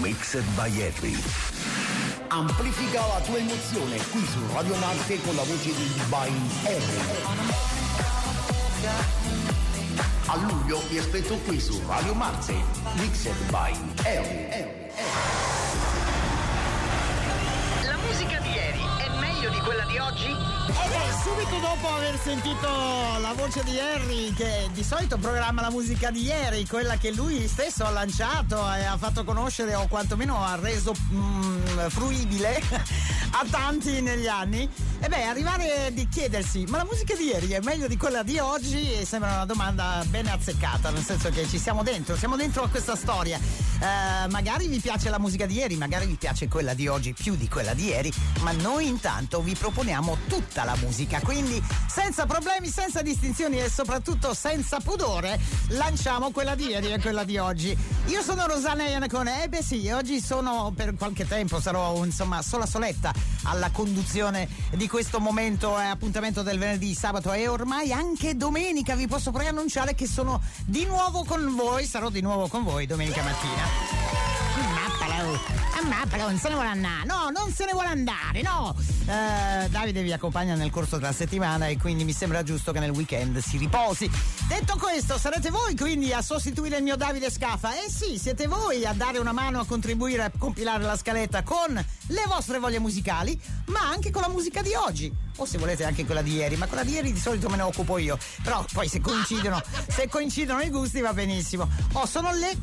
Mixed by Henry. Amplifica la tua emozione qui su Radio Marte con la voce di Divine Henry. A luglio vi aspetto qui su Radio Marte, Mixed by Henry. La musica di ieri è meglio di quella di oggi? Subito dopo aver sentito la voce di Harry, che di solito programma la musica di ieri, quella che lui stesso ha lanciato e ha fatto conoscere o quantomeno ha reso fruibile a tanti negli anni, e beh, arrivare di chiedersi ma la musica di ieri è meglio di quella di oggi sembra una domanda ben azzeccata, nel senso che ci siamo dentro a questa storia. Magari vi piace la musica di ieri, magari vi piace quella di oggi più di quella di ieri, ma noi intanto vi proponiamo tutta la musica, quindi senza problemi, senza distinzioni e soprattutto senza pudore lanciamo quella di ieri e quella di oggi. Io sono Rosanna Iannacone, beh sì, oggi sono per qualche tempo, sarò insomma sola soletta alla conduzione di questo momento e appuntamento del venerdì, sabato e ormai anche domenica. Vi posso preannunciare che sono di nuovo con voi, sarò di nuovo con voi domenica mattina. Però non se ne vuole andare, no, non se ne vuole andare, no. Davide vi accompagna nel corso della settimana e quindi mi sembra giusto che nel weekend si riposi. Detto questo, sarete voi quindi a sostituire il mio Davide Scafa? Eh sì, siete voi a dare una mano a contribuire a compilare la scaletta con le vostre voglie musicali, ma anche con la musica di oggi, o se volete anche quella di ieri, ma quella di ieri di solito me ne occupo io, però poi se coincidono i gusti va benissimo. Sono le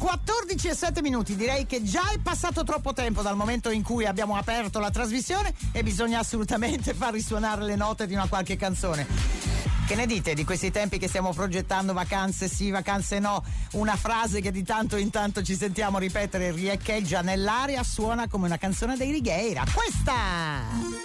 14:07, direi che già è passato troppo tempo dal momento in cui abbiamo aperto la trasmissione e bisogna assolutamente far risuonare le note di una qualche canzone. Che ne dite di questi tempi che stiamo progettando vacanze sì, vacanze no? Una frase che di tanto in tanto ci sentiamo ripetere riecheggia nell'aria, suona come una canzone dei Righeira. Questa!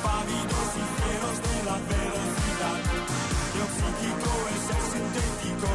Impávidos y fieros de la velocidad. Lo psíquico es el sintético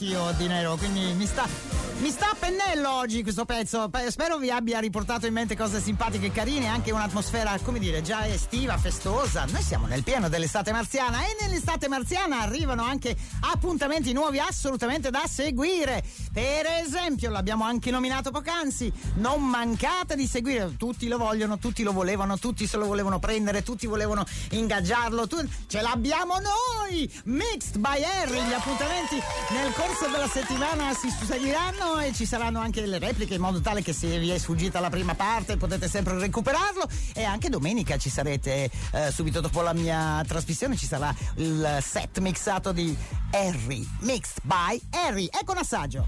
anch'io di nero, quindi mi sta a pennello oggi questo pezzo. Spero vi abbia riportato in mente cose simpatiche e carine, anche un'atmosfera, come dire, già estiva, festosa. Noi siamo nel pieno dell'estate marziana e nell'estate marziana arrivano anche appuntamenti nuovi assolutamente da seguire. Per esempio, l'abbiamo anche nominato poc'anzi, non mancate di seguire, tutti lo vogliono, tutti lo volevano, tutti se lo volevano prendere, tutti volevano ingaggiarlo, ce l'abbiamo noi! Mixed by Harry, gli appuntamenti nel corso della settimana si seguiranno e ci saranno anche le repliche in modo tale che se vi è sfuggita la prima parte potete sempre recuperarlo, e anche domenica ci sarete subito dopo la mia trasmissione ci sarà il set mixato di Harry, Mixed by Harry. Ecco un assaggio.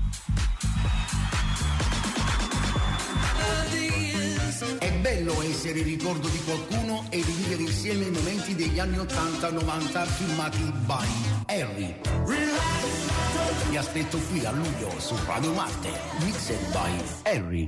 È bello essere il ricordo di qualcuno e rivivere insieme i momenti degli anni 80-90 filmati by Harry. Vi aspetto qui a luglio su Radio Marte, mixed by Harry.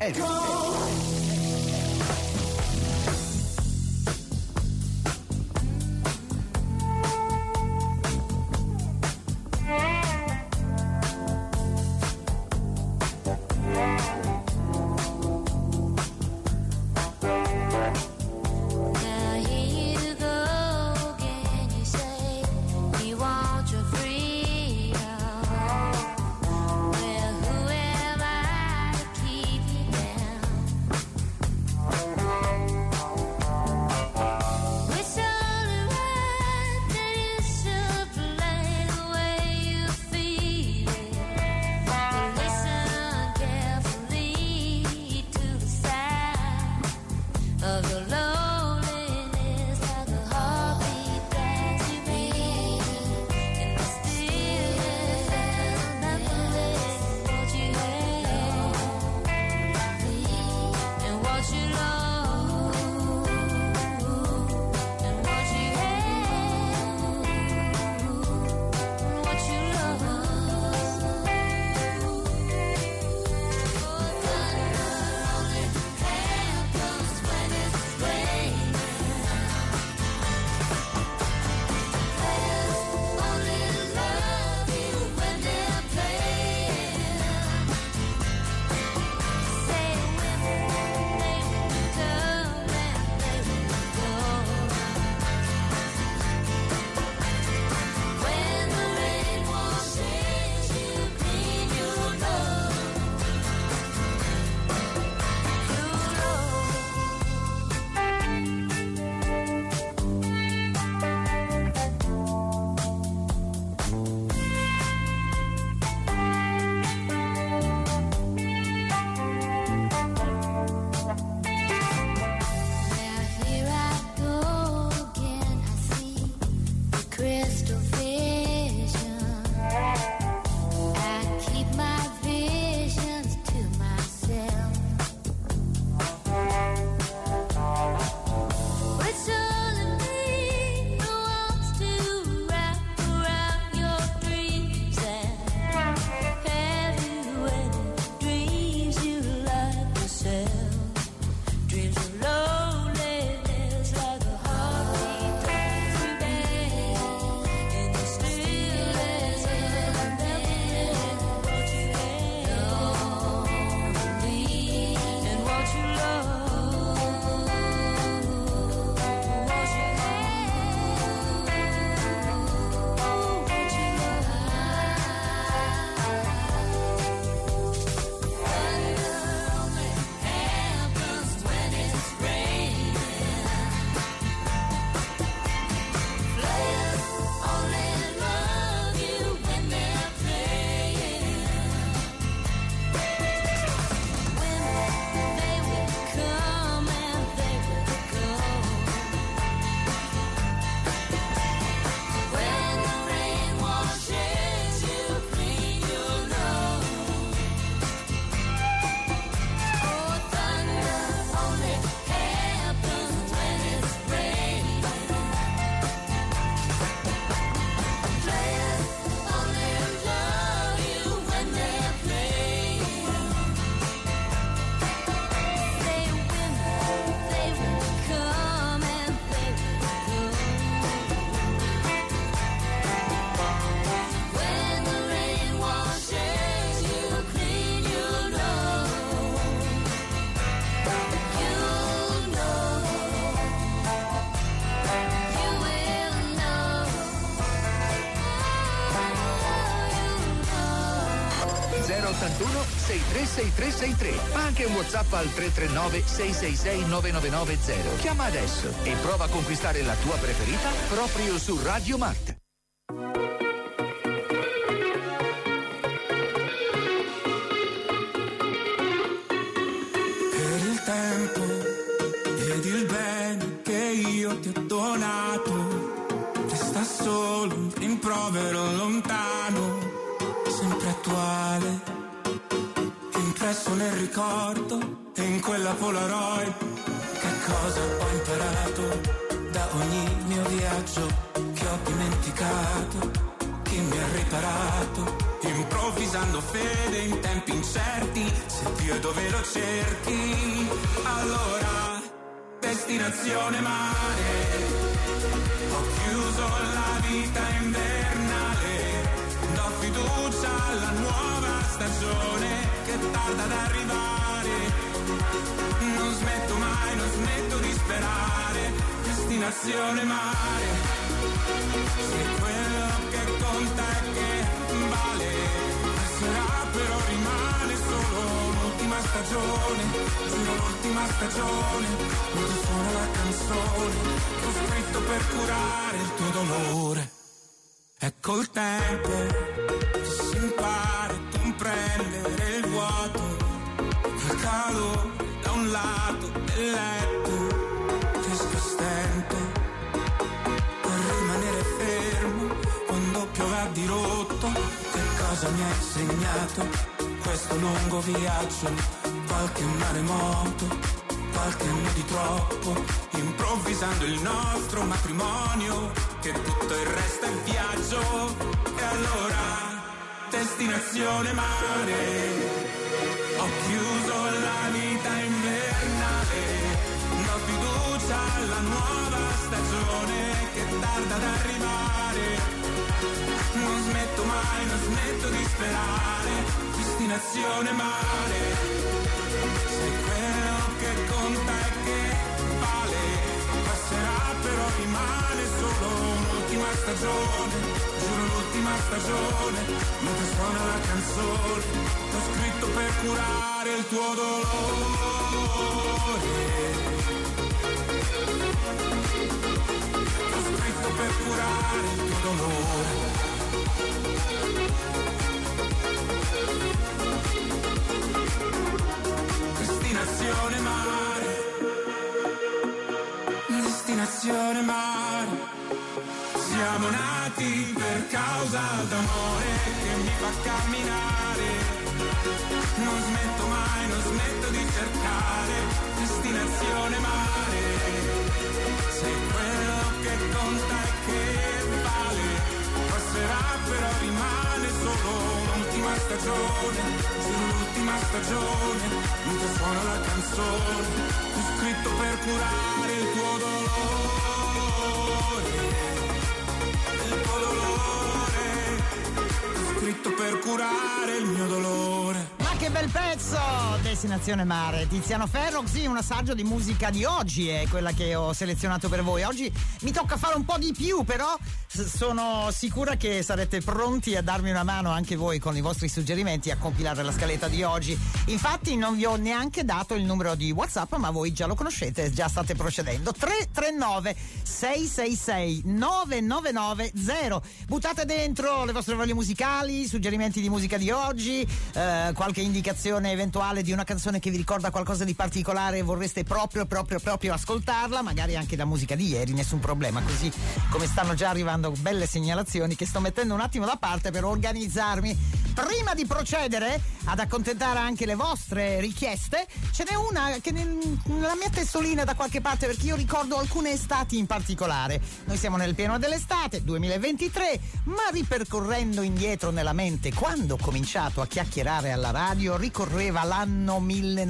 81 636363. Ma anche un WhatsApp al 339 666 9990. Chiama adesso e prova a conquistare la tua preferita proprio su Radio Mart. Per il tempo ed il bene che io ti ho donato, resta solo un rimprovero lontano, sempre attuale, impresso nel ricordo e in quella Polaroid. Che cosa ho imparato da ogni mio viaggio che ho dimenticato? Chi mi ha riparato? Improvvisando fede in tempi incerti, se Dio è dove lo cerchi, allora destinazione mare. Ho chiuso la vita invernale, do fiducia alla nuova stagione che tarda ad arrivare. Non smetto mai, non smetto di sperare, destinazione mare. Se quello che conta è che vale, passerà però rimane solo l'ultima stagione, giuro l'ultima stagione, quando suona la canzone che ho scritto per curare il tuo dolore. È col tempo che si impara a comprendere il vuoto, il calore da un lato del letto, riesco a stento per rimanere fermo quando piove a dirotto. Che cosa mi ha insegnato questo lungo viaggio? Qualche maremoto, qualche anno di troppo, improvvisando il nostro matrimonio, che tutto il resto è viaggio. E allora destinazione mare. Ho chiuso la vita invernale, do fiducia alla nuova stagione che tarda ad arrivare. Non smetto mai, non smetto di sperare, destinazione mare. Se quello che conta è che vale, passerà però rimane solo un'ultima stagione, giuro l'ultima stagione, mentre suona la canzone, l'ho scritto per curare il tuo dolore. L'ho scritto per curare il tuo dolore. Destinazione mare, destinazione mare. Siamo nati per causa d'amore che mi fa camminare. Non smetto mai, non smetto di cercare, destinazione mare. Se quello che conta è che vale, passerà però rimane solo l'ultima stagione, solo l'ultima stagione, mentre suona la canzone, ho scritto per curare il tuo dolore, il tuo dolore, ho scritto per curare il mio dolore. Ma che bel pezzo! Destinazione mare, Tiziano Ferro. Sì, un assaggio di musica di oggi è quella che ho selezionato per voi. Oggi mi tocca fare un po' di più, però sono sicura che sarete pronti a darmi una mano anche voi con i vostri suggerimenti a compilare la scaletta di oggi. Infatti non vi ho neanche dato il numero di WhatsApp, ma voi già lo conoscete, già state procedendo. 339 666 9990. Buttate dentro le vostre voglie musicali, suggerimenti di musica di oggi, qualche indicazione eventuale di una canzone che vi ricorda qualcosa di particolare e vorreste proprio ascoltarla, magari anche la musica di ieri, nessun problema. Così come stanno già arrivando belle segnalazioni che sto mettendo un attimo da parte per organizzarmi. Prima di procedere ad accontentare anche le vostre richieste, ce n'è una che nella mia testolina da qualche parte, perché io ricordo alcune estati in particolare. Noi siamo nel pieno dell'estate 2023, ma ripercorrendo indietro nella mente quando ho cominciato a chiacchierare alla radio ricorreva l'anno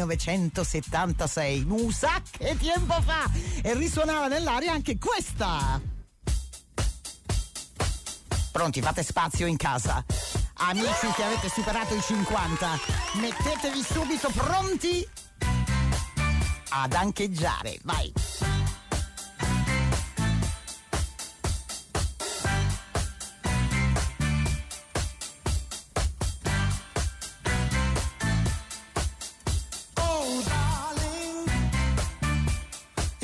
1976, un sacco di tempo fa, e risuonava nell'aria anche questa. Pronti? Fate spazio in casa. Amici che avete superato i 50, mettetevi subito pronti ad ancheggiare. Vai!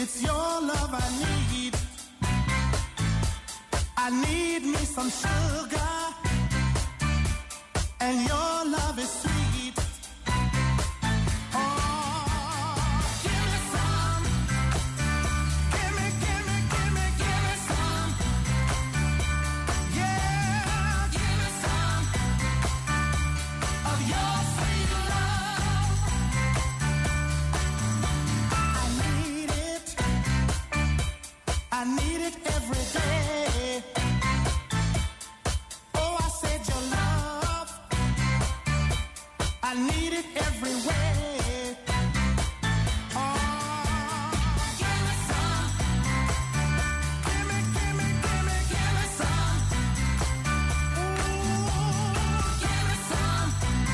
It's your love I need. I need me some sugar, and your love is sweet. Oh, give me some. Give me, give me, give me, give me some. Yeah, give me some of your sweet love. I need it every day. Oh, I said your love, I need it every way. Oh, give me some. Give me, give me, give me, give me some. Ooh, give me some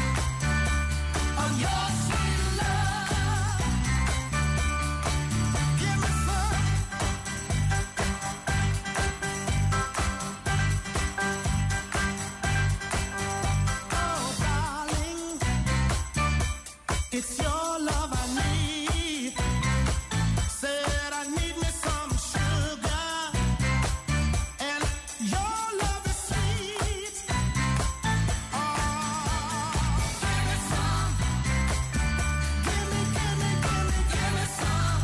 of your sweet love. Give me some. It's your love I need. Said I need me some sugar, and your love is sweet. Oh, give me some. Give me, give me, give me, give me some.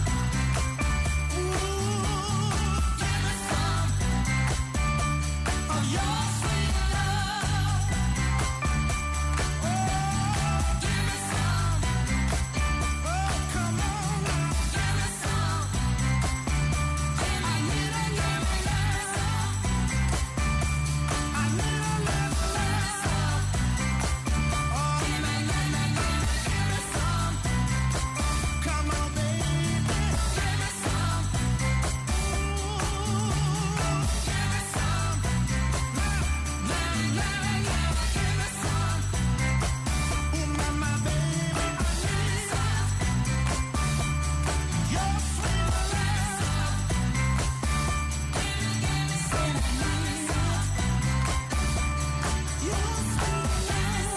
Ooh, give me some of your sweet love. Oh, give me some. Oh, come on now, give me some. I need a little love. I need a little love. Oh, give me some. Come on, baby, give me some. Ooh, give me some. Give me some. Ooh, mama, baby, I need some. Your sweet love. Give me some. Your sweet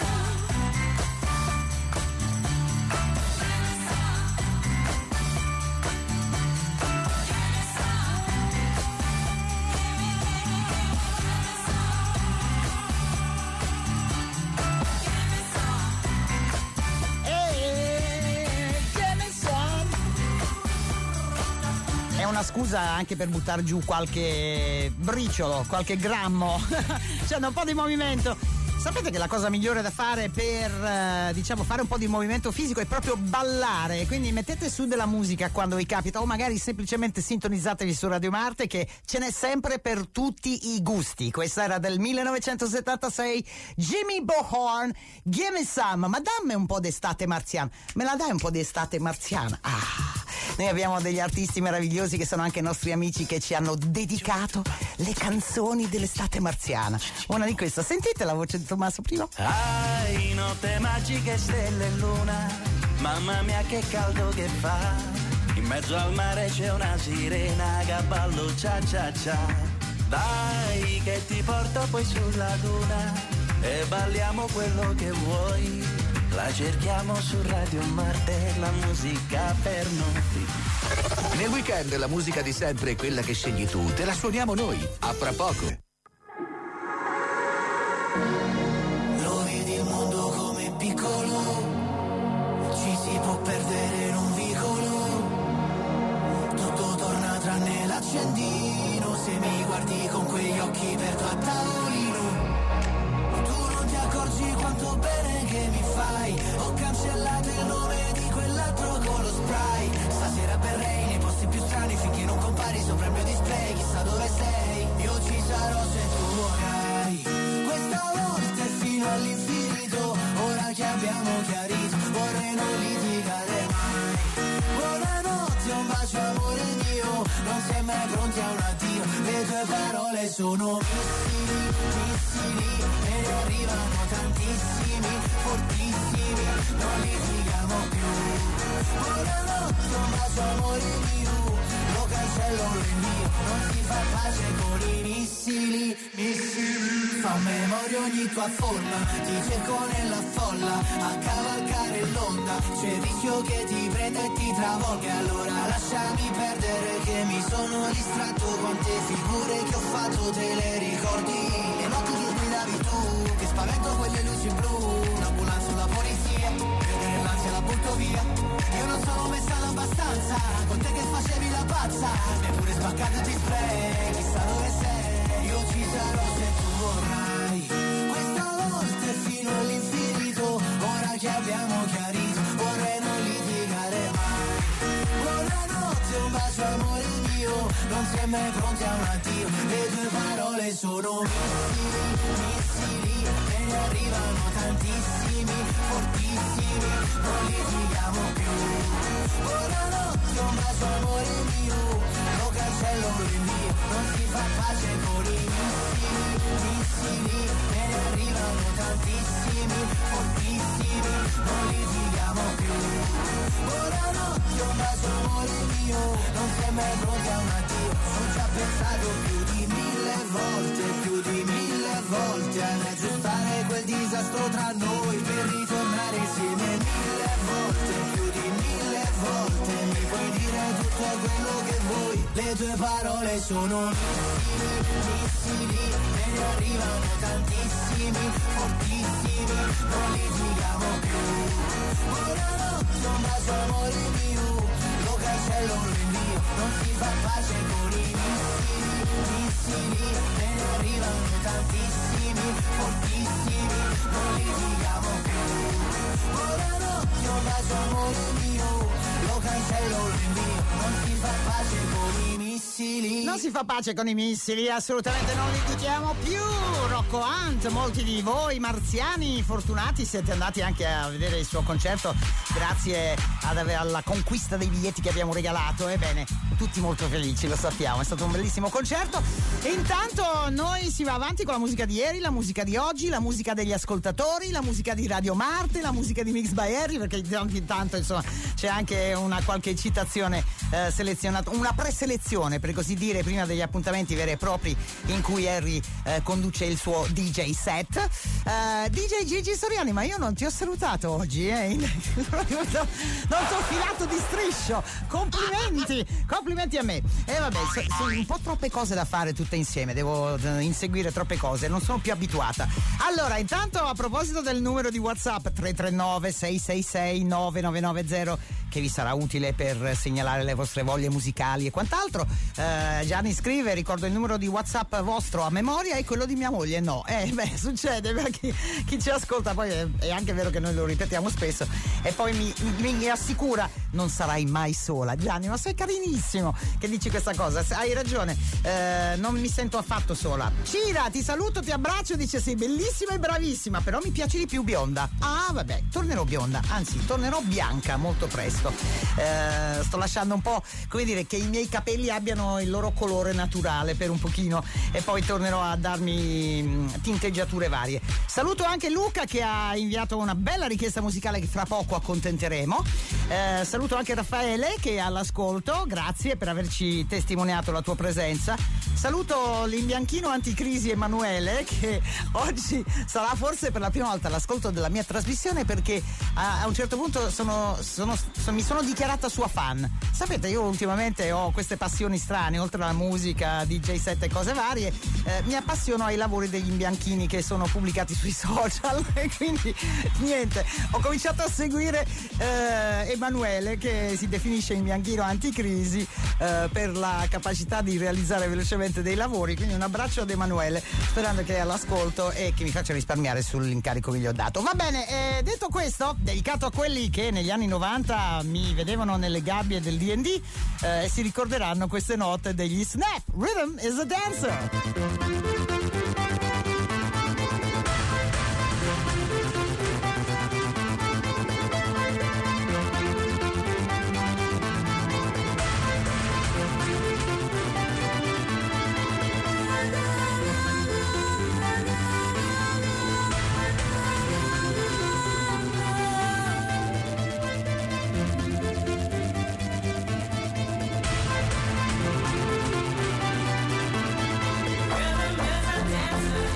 È una scusa anche per buttare giù qualche briciolo, qualche grammo. C'è un po' di movimento. Sapete che la cosa migliore da fare per diciamo fare un po' di movimento fisico è proprio ballare, quindi mettete su della musica quando vi capita o magari semplicemente sintonizzatevi su Radio Marte che ce n'è sempre per tutti i gusti. Questa era del 1976, Jimmy Bohorn, Gimme Some. Ma dammi un po' d'estate marziana, me la dai un po' di estate marziana? Noi abbiamo degli artisti meravigliosi che sono anche nostri amici che ci hanno dedicato le canzoni dell'estate marziana. Una di queste, sentite la voce di Tommaso prima? Ai, notte magiche, stelle e luna, mamma mia che caldo che fa. In mezzo al mare c'è una sirena che ballo cia cia cia. Dai che ti porto poi sulla duna e balliamo quello che vuoi. La cerchiamo su Radio Marte, la musica per noi. Nel weekend la musica di sempre è quella che scegli tu, te la suoniamo noi. A fra poco. Lo vedi il mondo come piccolo, ci si può perdere in un vicolo, tutto torna tranne l'accendino, se mi guardi con quegli occhi perdo a tavolino, tu non ti accorgi quanto bene che mi fai, ho cancellato il nome di quell'altro con lo spray, stasera berrei nei posti più strani finché non compari sopra il mio display, chissà dove sei, io ci sarò se tu vorrai. Questa volta è fino all'infinito, ora che abbiamo chiarito, vorrei non litigare mai. Buonanotte, un bacio amore mio, non si è mai pronti a un addio, le tue parole sono missili, missili, e ne arrivano tantissimi, fortissimi, non litighiamo più. Buonanotte, un bacio amore mio, lo cancello, lo invio, non si fa pace con i missili, missili. Fa memoria ogni tua forma, ti cerco nella folla, a cavalcare l'onda, c'è il rischio che ti prenda e ti travolga. Allora lasciami perdere che mi sono distratto, quante figure che ho fatto te le ricordi? Le notti che guidavi tu, che spavento quelle luci blu, l'ambulanza, la polizia, e l'ansia la butto via. Io non sono messato abbastanza, con te che facevi la pazza, neppure spaccato il display, chissà dove sei, io ci sarò se tu vorrai. Questa volta è fino all'infinito, ora che abbiamo chiarito, vorrei non litigare mai. Buonanotte, un bacio amore mio, non si è mai pronti a un addio, le tue parole sono missili, e ne arrivano tantissimi, fortissimi, non litighiamo più. Buonanotte, un bacio amore mio, lo cancello, lo rinvio, non si fa pace con i missili, e ne arrivano tantissimi, fortissimi, non litighiamo più. Buonanotte, un bacio amore mio, non si è mai pronti a un addio, ho già pensato più di 1000 volte ad aggiustare quel disastro tra noi per ritornare insieme 1000 volte, più di 1000 volte, mi puoi dire tutto quello che vuoi, le tue parole sono missili, e ne arrivano tantissimi, fortissimi, non litighiamo più. Buonanotte, un bacio amore mio, lo cancello, lo rinvio, non si fa pace con i missili, e ne arrivano tantissimi, fortissimi, non litighiamo più. Buonanotte, un bacio amore mio, lo cancello, lo rinvio, non si fa pace con i missili. Non si fa pace con i missili, assolutamente non li litighiamo più. Rocco Hunt, molti di voi marziani fortunati siete andati anche a vedere il suo concerto grazie alla conquista dei biglietti che abbiamo regalato. Ebbene, tutti molto felici, lo sappiamo, è stato un bellissimo concerto. E intanto noi si va avanti con la musica di ieri, la musica di oggi, la musica degli ascoltatori, la musica di Radio Marte, la musica di Mix by Harry, perché intanto insomma c'è anche una qualche citazione selezionata, una preselezione per così dire, prima degli appuntamenti veri e propri in cui Harry conduce il suo DJ set. DJ Gigi Soriani, ma io non ti ho salutato oggi, non ti ho filato di striscio, complimenti a me. E vabbè, sono un po' troppe cose da fare tutte insieme, devo inseguire troppe cose, non sono più abituata. Allora, intanto a proposito del numero di WhatsApp 339 666 9990, che vi sarà utile per segnalare le vostre voglie musicali e quant'altro. Gianni scrive: ricordo il numero di WhatsApp vostro a memoria e quello di mia moglie no. Succede per chi ci ascolta, poi è anche vero che noi lo ripetiamo spesso, e poi mi assicura: non sarai mai sola. Gianni, ma sei carinissimo che dici questa cosa, hai ragione, non mi sento affatto sola. Cira, ti saluto, ti abbraccio, dice: sei bellissima e bravissima, però mi piace di più bionda. Ah vabbè, tornerò bionda, anzi tornerò bianca molto presto. Sto lasciando un po', come dire, che i miei capelli abbiano il loro colore naturale per un pochino, e poi tornerò a darmi tinteggiature varie. Saluto anche Luca che ha inviato una bella richiesta musicale che fra poco accontenteremo. Saluto anche Raffaele che è all'ascolto, grazie per averci testimoniato la tua presenza. Saluto l'imbianchino anticrisi Emanuele, che oggi sarà forse per la prima volta all'ascolto della mia trasmissione, perché a un certo punto mi sono dichiarata sua fan. Sapete, io ultimamente ho queste passioni strane, oltre alla musica, DJ set e cose varie, mi appassiono ai lavori degli imbianchini che sono pubblicati sui social, e quindi niente, ho cominciato a seguire Emanuele, che si definisce imbianchino anticrisi per la capacità di realizzare velocemente dei lavori. Quindi un abbraccio ad Emanuele, sperando che è all'ascolto e che mi faccia risparmiare sull'incarico che gli ho dato. Va bene, detto questo, dedicato a quelli che negli anni 90 mi vedevano nelle gabbie del D&D e si ricorderanno queste note degli Snap Rhythm is a Dancer. Rhythm is a dancer.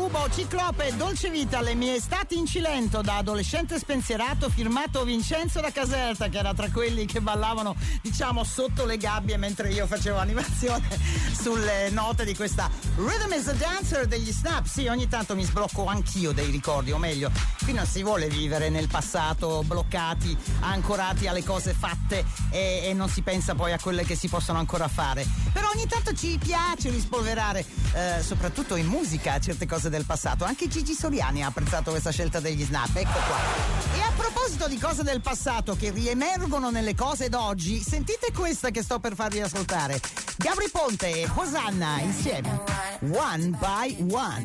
Cubo, Ciclope, Dolce Vita, le mie estati in Cilento da adolescente spensierato, firmato Vincenzo da Caserta, che era tra quelli che ballavano, diciamo, sotto le gabbie mentre io facevo animazione sulle note di questa Rhythm is a Dancer degli Snap. Sì, ogni tanto mi sblocco anch'io dei ricordi, o meglio, qui non si vuole vivere nel passato bloccati, ancorati alle cose fatte e non si pensa poi a quelle che si possono ancora fare. Però ogni tanto ci piace rispolverare, soprattutto in musica, certe cose del passato. Anche Gigi Soriani ha apprezzato questa scelta degli Snap, ecco qua. E a proposito di cose del passato che riemergono nelle cose d'oggi, sentite questa che sto per farvi ascoltare. Gabry Ponte e Hosanna insieme, One by One.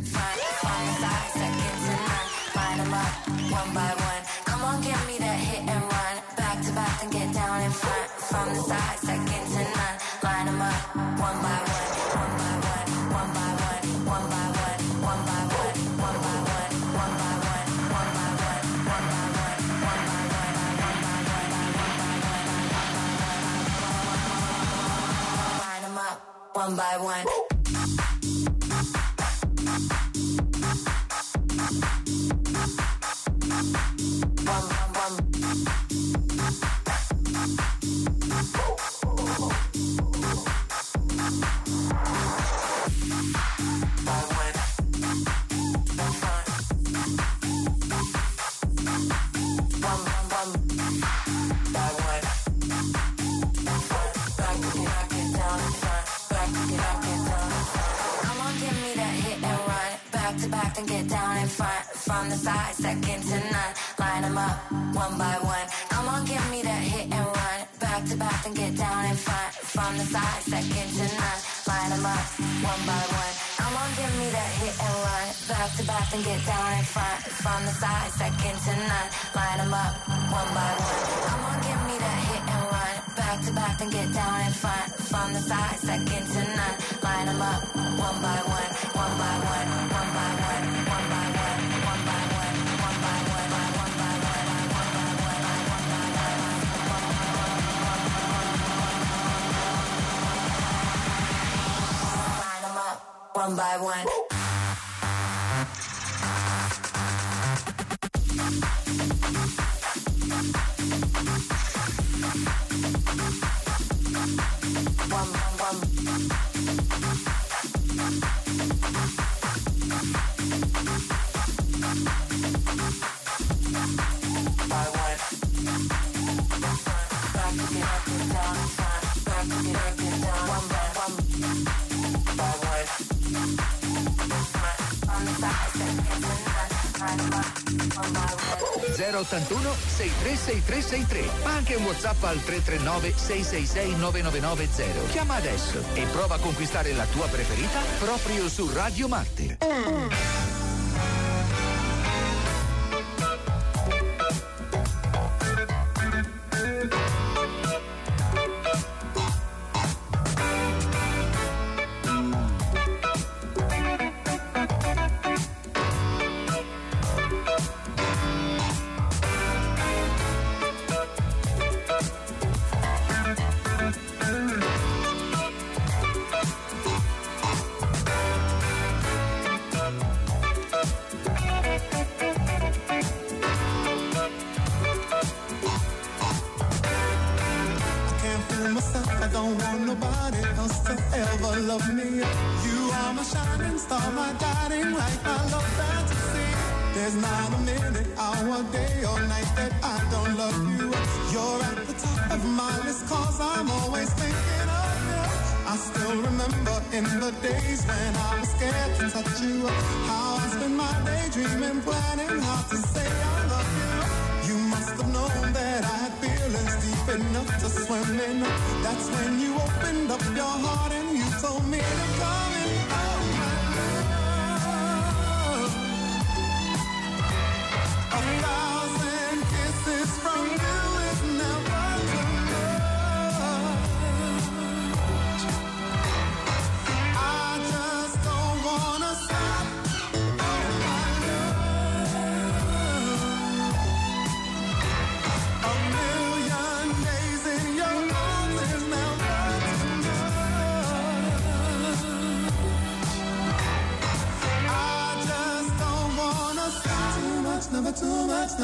One by one, come on, give me that hit and run. Back to back and get down in front. From the side, second to none. Line them up, one by one, one by one, one by one, one by one, one by one, one by one, one by one, one by one, one by one, one by one, line them up, one by one. And get down in front, from the side, second to none. Line them up, one by one. Come on, give me that hit and run. Back to back and get down in front, from the side, second to none. Line them up, one by one. Come on, give me that hit and run. Back to back and get down in front, from the side, second to none. Line them up, one by one. Come on, give me that hit and run. Back to back and get down in front, from the side, second to none. Line them up, one by one, one by one, one by one, one by one, one by one, one by one, one by one, one by one, one by one. Line them up, one by one. Zero 81 636363, ma anche un WhatsApp al 339 666 9990. Chiama adesso e prova a conquistare la tua preferita proprio su Radio Marte.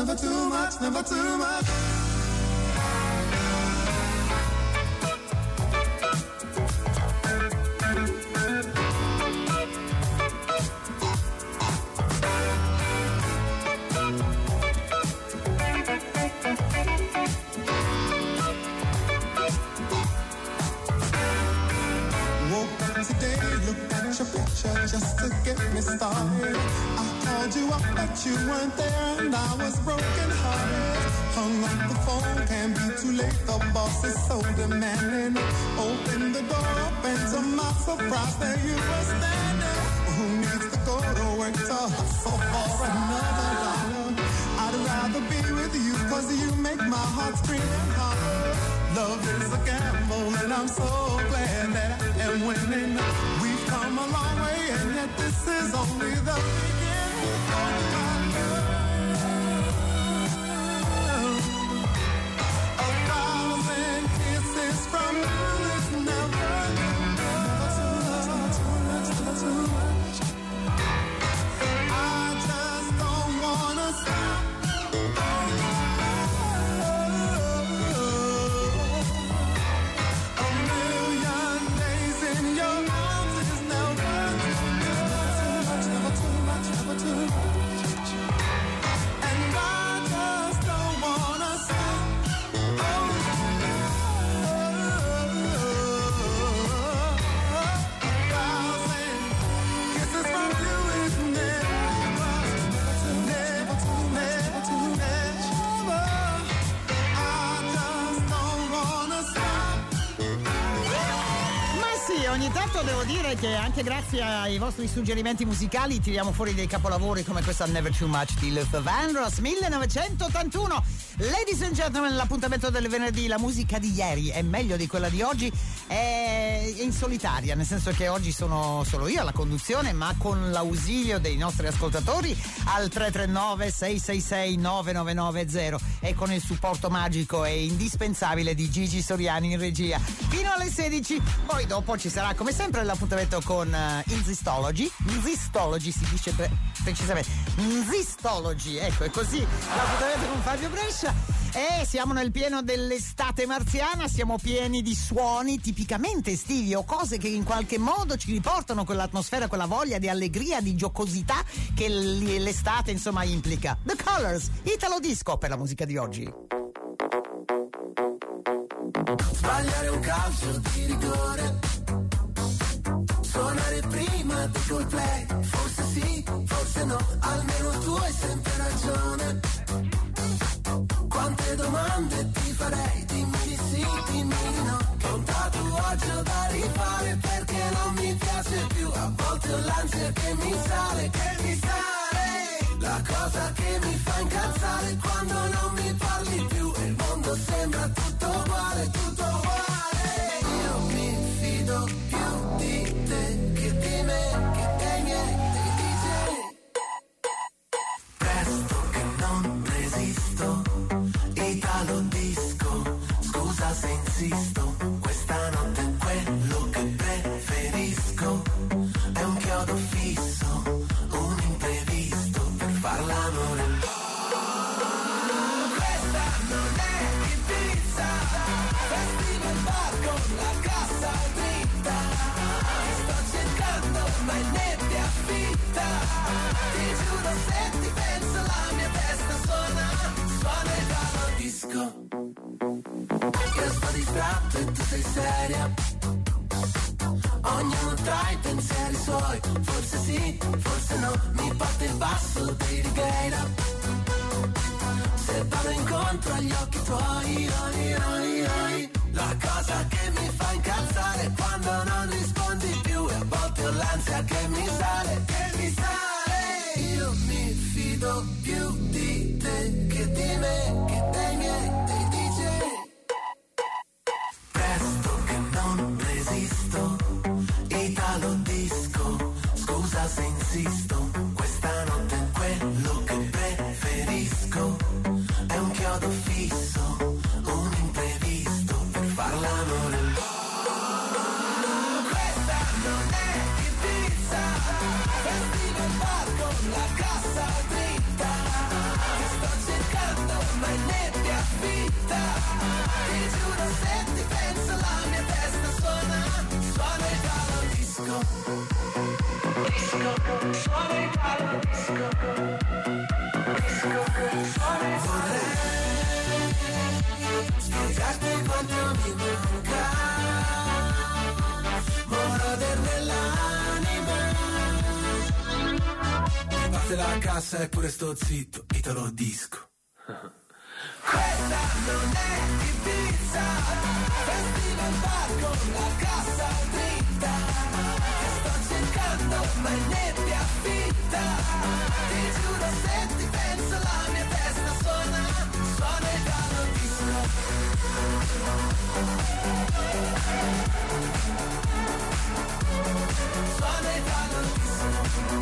never too much, never too much. Just to get me started, I called you up but you weren't there and I was broken hearted. Hung up the phone, can't be too late, the boss is so demanding. Open the door up and to my surprise there you were standing. Who needs to go to work to hustle for another dollar? I'd rather be with you cause you make my heart scream and holler. Love is a gamble and I'm so glad that I am winning. We've come a long way and yet this is only the beginning of my love. 1,000 kisses from you is never too much. I just don't wanna stop. Ogni tanto devo dire che anche grazie ai vostri suggerimenti musicali tiriamo fuori dei capolavori come questa Never Too Much di Luther Vandross 1981. Ladies and gentlemen, l'appuntamento del venerdì, la musica di ieri è meglio di quella di oggi, è in solitaria, nel senso che oggi sono solo io alla conduzione, ma con l'ausilio dei nostri ascoltatori al 339 666 9990 e con il supporto magico e indispensabile di Gigi Soriani in regia fino alle 16. Poi dopo ci sarà come sempre l'appuntamento con Nzistology si dice precisamente Nzistology, ecco, è così l'appuntamento con Fabio Brescia. E siamo nel pieno dell'estate marziana, siamo pieni di suoni tipicamente estivi o cose che in qualche modo ci riportano quell'atmosfera, quella voglia di allegria, di giocosità che l'estate insomma implica. The Colors, Italo Disco per la musica di oggi. Sbagliare un calcio di rigore, suonare prima di Coldplay, forse sì, forse no, almeno tu hai sempre ragione. Quante domande ti farei, dimmi di sì, dimmi di no. Che un tatuaggio da rifare perché non mi piace più. A volte ho l'ansia che mi sale. La cosa che mi fa incazzare quando non mi parli più e il mondo sembra tutto uguale, tutto uguale. Io mi fido più di te che di me, che dei miei, dei DJ. Presto che non resisto, Italo Disco, scusa se insisto, questa notte è quello che preferisco, è un chiodo fisso, un imprevisto per far l'amore. Questa non è Ibiza, festival bar con la cassa dritta, sto cercando ma è nebbia fitta, ti giuro se ti penso la mia testa suona Italo Disco. Io sto distratto e tu sei seria, ognuno tra i pensieri suoi, forse sì, forse no, mi porta il basso dei Righeira, se vado incontro agli occhi tuoi, la cosa che mi fa incazzare quando non rispondi più e a volte ho l'ansia che mi sale, io mi fido più di te che di me, che dei miei, dei DJ. Presto che non resisto, Italo Disco, scusa se insisto, questa notte è quello che preferisco, è un chiodo fisso, un imprevisto per far l'amore. Questa non è Ibiza, festival bar con la cassa dritta, sto cercando Ti giuro se ti penso la mia testa suona Italo disco. Disco, suona Italo disco. Disco, suona Italo. Vorrei spiegarti quanto mi manca, moroder nell'anima. Mi parte la cassa e pure sto zitto, Italo disco. Questa non è Ibiza, festival bar con la cassa dritta, che sto cercando ma in nebbia fitta. Ti giuro se ti penso la mia testa suona Italo disco. Suona Italo disco.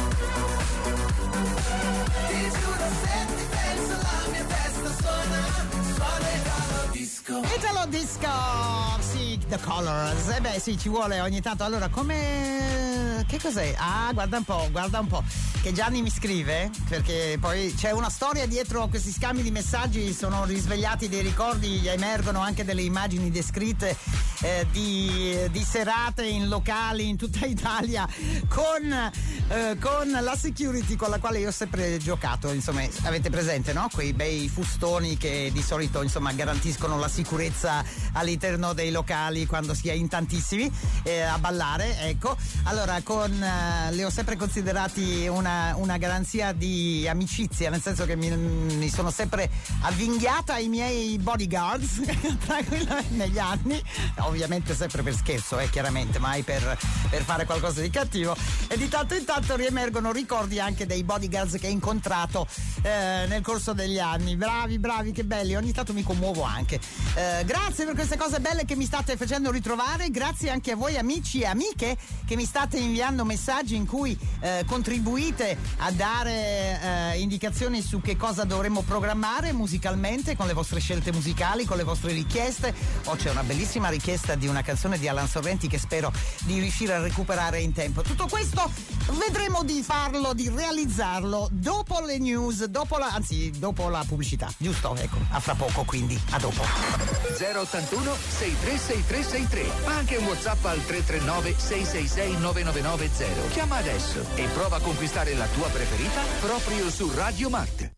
Ti giuro se ti penso la mia testa suona Italo disco. Italo disco, sì, The Colors. Eh beh sì, ci vuole ogni tanto. Allora, come... che cos'è? Ah, guarda un po'. Che Gianni mi scrive, perché poi c'è una storia dietro a questi scambi di messaggi, sono risvegliati dei ricordi, emergono anche delle immagini descritte di serate in locali in tutta Italia con la security con la quale io ho sempre giocato, insomma, avete presente, no? Quei bei fustoni che di solito, insomma, garantiscono la sicurezza all'interno dei locali quando si è in tantissimi a ballare, ecco. Allora, li ho sempre considerati una garanzia di amicizia, nel senso che mi sono sempre avvinghiata ai miei bodyguards negli anni, ovviamente sempre per scherzo, chiaramente, mai per fare qualcosa di cattivo, e di tanto in tanto riemergono ricordi anche dei bodyguards che ho incontrato nel corso degli anni. Bravi, che belli, ogni tanto mi commuovo anche. Grazie per queste cose belle che mi state facendo ritrovare, grazie anche a voi amici e amiche che mi state inviando messaggi in cui contribuite a dare indicazioni su che cosa dovremmo programmare musicalmente, con le vostre scelte musicali, con le vostre richieste. C'è una bellissima richiesta di una canzone di Alan Sorrenti che spero di riuscire a recuperare in tempo. Tutto questo vedremo di farlo, di realizzarlo dopo le news, dopo la pubblicità, giusto? Ecco, a fra poco, quindi a dopo. 081 636363, anche un WhatsApp al 339 666 9990. Chiama adesso e prova a conquistare la tua preferita proprio su Radio Mart.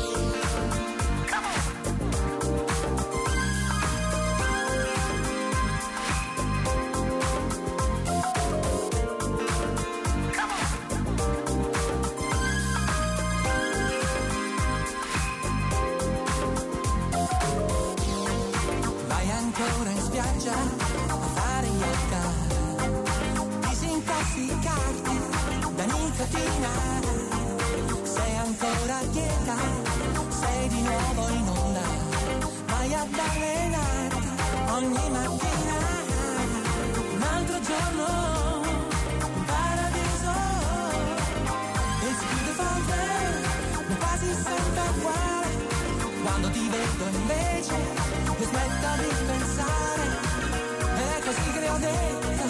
Vai ancora in spiaggia a fare yoga, disintossicarti da nicotina. Sei ancora a dieta, sei di nuovo in onda, vai ad allenarti ogni mattina. Un altro giorno in paradiso, it's beautiful day, ma quasi sempre uguale. Quando ti vedo invece io smetto di pensare, è così che ho detto.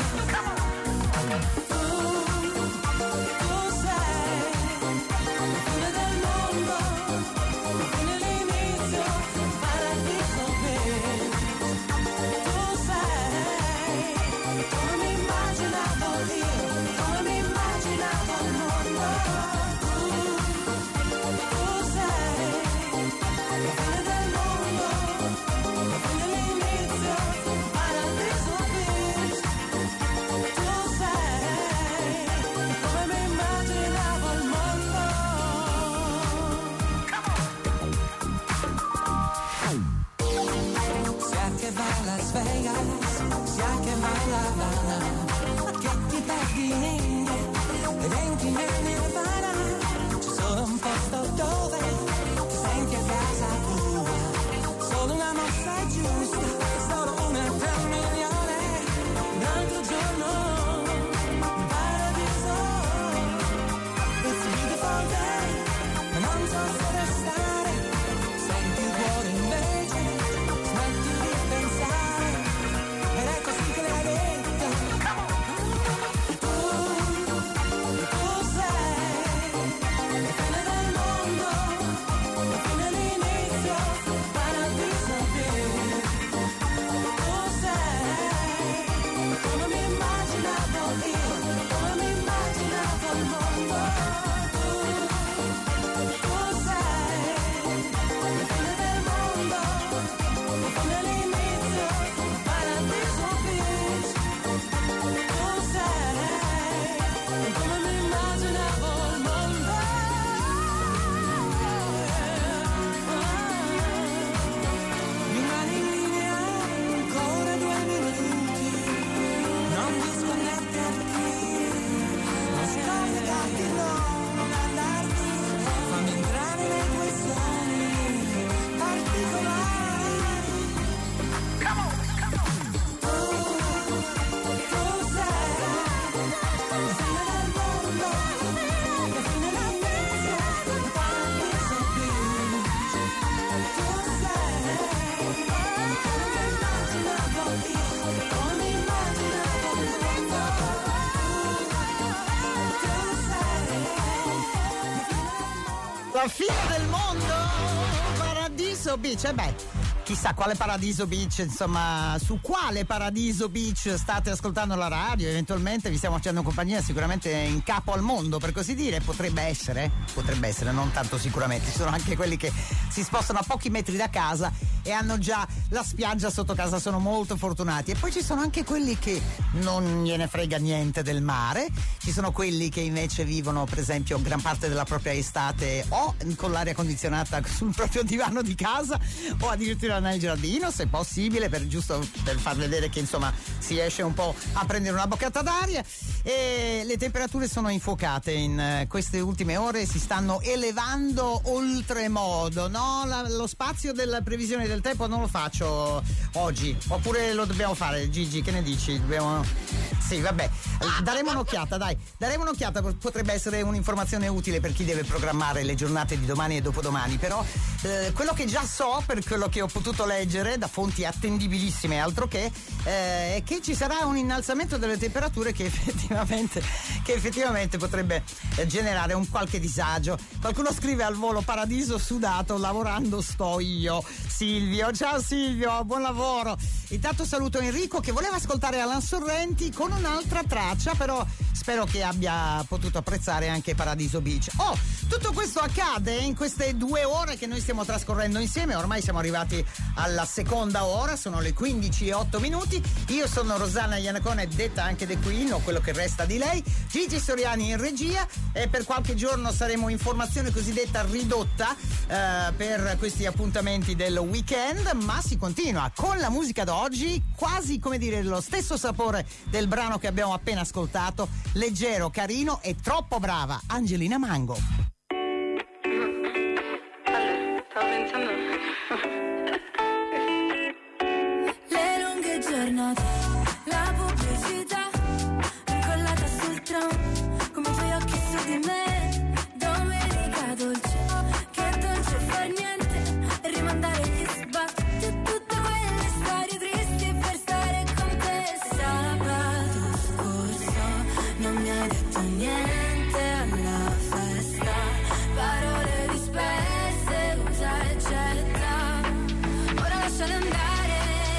Tu sei la fine del mondo, la fine l'inizio, il paradiso vero. Tu sei come mi immaginavo io, come mi immaginavo il mondo. Tu sei la fine del mondo, la fine l'inizio, il paradiso vero. Tu sei come mi immaginavo il mondo. Sia che va a Las Vegas, sia che va a Havana, che ti perdi in India e venti nel Nirvana, c'è solo un posto dove ti senti a casa tua, solo una mossa è giusta, solo una tra un milione. Un altro giorno in paradiso, it's a beautiful day, ma non so se restare. Senti il cuore invece, smetti di pensare, ed è così che l'hai detto. Tu sei la fine del mondo, la fine l'inizio, La fine del mondo, Paradiso Beach, chissà quale Paradiso Beach, insomma, su quale Paradiso Beach state ascoltando la radio, eventualmente vi stiamo facendo compagnia, sicuramente in capo al mondo, per così dire, potrebbe essere, non tanto sicuramente, ci sono anche quelli che si spostano a pochi metri da casa e hanno già la spiaggia sotto casa, sono molto fortunati, e poi ci sono anche quelli che non gliene frega niente del mare, ci sono quelli che invece vivono, per esempio, gran parte della propria estate o con l'aria condizionata sul proprio divano di casa o addirittura nel giardino, se possibile, giusto per far vedere che insomma si esce un po' a prendere una boccata d'aria. E le temperature sono infuocate in queste ultime ore, si stanno elevando oltremodo, no? Lo spazio della previsione del tempo non lo faccio oggi, oppure lo dobbiamo fare, Gigi, che ne dici? Sì, vabbè, daremo un'occhiata, potrebbe essere un'informazione utile per chi deve programmare le giornate di domani e dopodomani, però quello che già so, per quello che ho potuto leggere da fonti attendibilissime, altro che, è che ci sarà un innalzamento delle temperature che effettivamente potrebbe generare un qualche disagio. Qualcuno scrive al volo: Paradiso sudato, lavorando sto io. Silvio, ciao Silvio, buon lavoro. Intanto saluto Enrico che voleva ascoltare Alan Sorrenti con un'altra traccia, però spero che abbia potuto apprezzare anche Paradiso Beach. Tutto questo accade in queste 2 ore che noi stiamo trascorrendo insieme, ormai siamo arrivati alla seconda ora, sono le 15:08. Io sono Rosanna Iannacone, detta anche The Queen, o quello che resta di lei, Gigi Soriani in regia, e per qualche giorno saremo in formazione cosiddetta ridotta per questi appuntamenti del weekend, ma si continua con la musica d'oggi, quasi come dire lo stesso sapore del brano che abbiamo appena ascoltato, leggero, carino e troppo brava, Angelina Mango. Stavo pensando. Le lunghe giornate, la pubblicità incollata sul tram, come i tuoi occhi su di me. Domenica dolce, che dolce far niente e rimandare gli sbatti e tutte quelle storie tristi per stare con te. Sabato scorso non mi hai detto niente alla festa, parole disperse, usa e getta. Ora lasciale andare,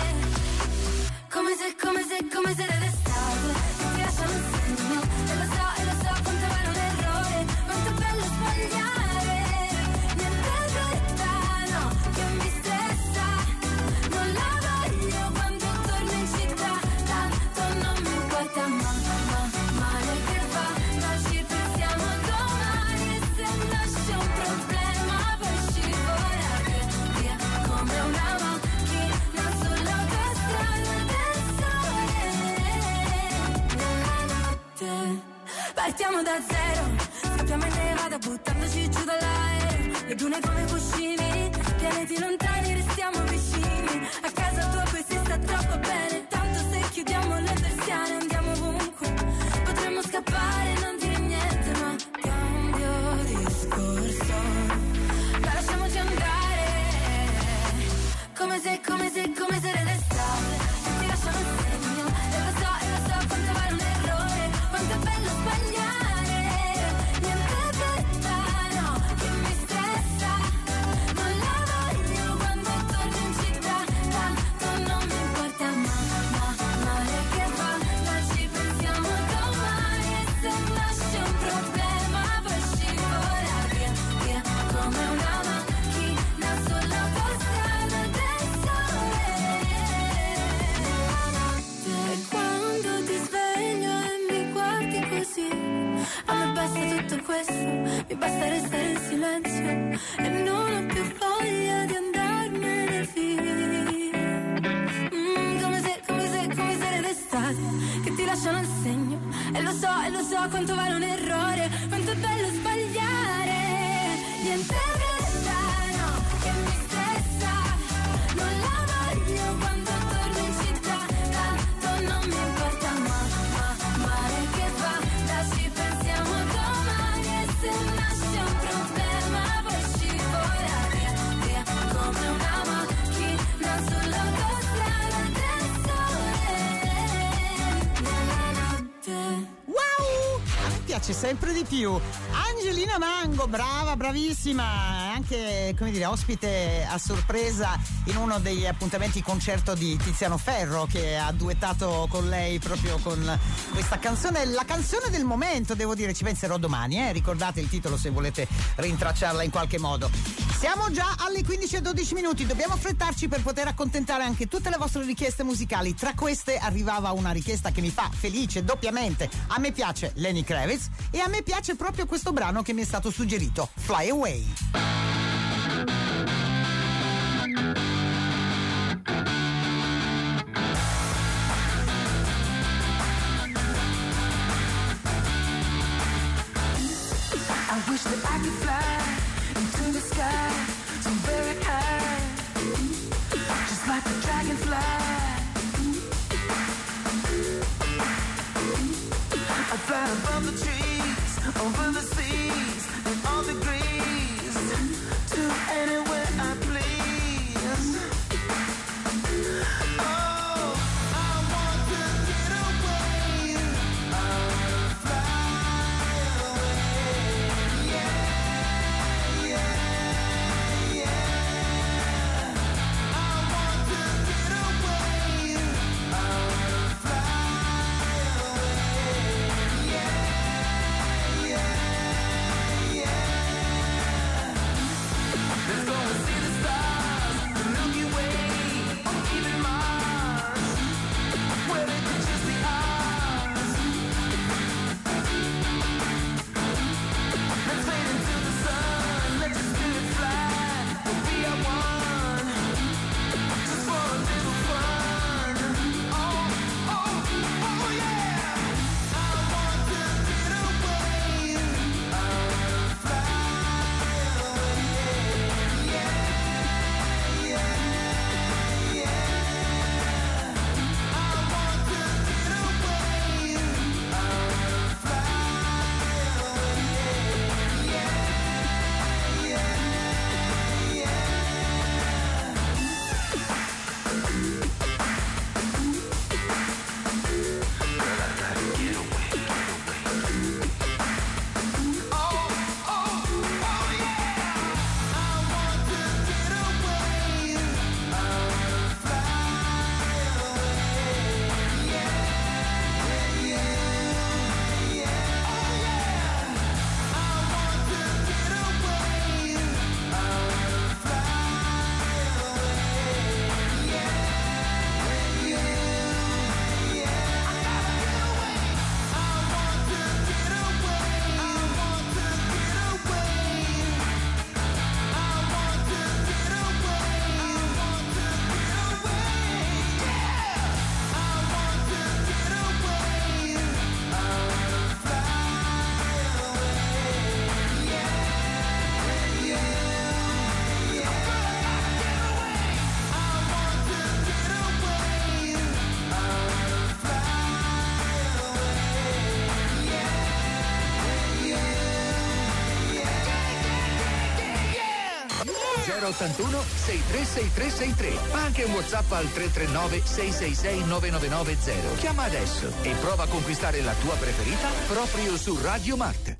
come se l'estate che ti lasciano un segno. E lo so quanto vale un errore, quanto è bello sbagliare. Niente fretta, no, che mi stressa. Non la voglio quando torno in città, tanto non mi importa male che va, ma ci pensiamo domani. E se nasce un problema poi scivola via come una macchina sull'autostrada del sole. Nella notte partiamo da zero, scappiamo in nevada buttandoci giù dall'aereo. Le dune come cuscini, pianeti lontani restiamo vicini. A casa tua poi si sta troppo bene, tanto se chiudiamo le persiane andiamo ovunque. Potremmo scappare, non dire niente, ma cambio discorso. Ma lasciamoci andare, come se l'estate ti lasciano un segno. E lo so quanto vale un errore, quanto è bello sbagliare. Niente fretta, no, che mi stressa. Non la voglio quando torno in città, tanto non mi importa male che va, ma ci pensiamo domani. E se nasce un problema poi scivola via come una macchina sull'autostrada del sole. E quando ti sveglio e mi guardi così, a me basta tutto questo, mi basta restare in silenzio e non ho più voglia di andarmene via. Come se l'estate che ti lasciano il segno. E lo so quanto vale un errore, quanto è bello sbagliare. Niente fretta, no, che mi stressa. Non la voglio quando torno in città, tanto non mi importa male che va, da ci pensiamo domani. E se nasce un problema poi scivola via come una macchina sull'autostrada del sole. Nella notte. Wow! A me piace sempre di più Angelina Mango, brava, bravissima, anche, come dire, ospite a sorpresa in uno degli appuntamenti concerto di Tiziano Ferro, che ha duettato con lei proprio con questa canzone, la canzone del momento, devo dire. Ci penserò domani, ricordate il titolo se volete rintracciarla in qualche modo. Siamo già alle 15:12 minuti, dobbiamo affrettarci per poter accontentare anche tutte le vostre richieste musicali. Tra queste arrivava una richiesta che mi fa felice doppiamente. A me piace Lenny Kravitz e a me piace proprio questo brano che mi è stato suggerito, Fly Away. I wish that I could fly into the sky so very high, just like a dragonfly. I fly above the trees, over the seas, in all degrees, to anywhere I please. Oh, I want to get away. I want to fly away. Yeah, yeah, yeah. I want to get away. I want to fly away. Yeah, yeah, yeah. Let's go and see the stars, the Milky Way, or even Mars, where they could just be ours. Let's fade into the sun, let your spirit fly, we'll be at one, just for a little fun. Oh, oh, oh yeah. I want to get away. I want to fly away. Yeah, yeah, yeah. I want to get away. I want to fly away. Yeah, yeah, yeah. Girl, I gotta get away, Oh, oh, oh yeah. I want to get away. I want to fly away. Yeah, yeah, yeah. Oh yeah. I want to get away. I want to fly away. Yeah, yeah, yeah. I gotta get away. I want to get away. I want to get away. I want to get away. I want to get away. Yeah. I want to get away. I want to fly away. Yeah, yeah, yeah. I want to get away. I want to fly away. Yeah, yeah, yeah. 081 636363. Ma anche un WhatsApp al 339 666 9990. Chiama adesso e prova a conquistare la tua preferita proprio su Radio Mart.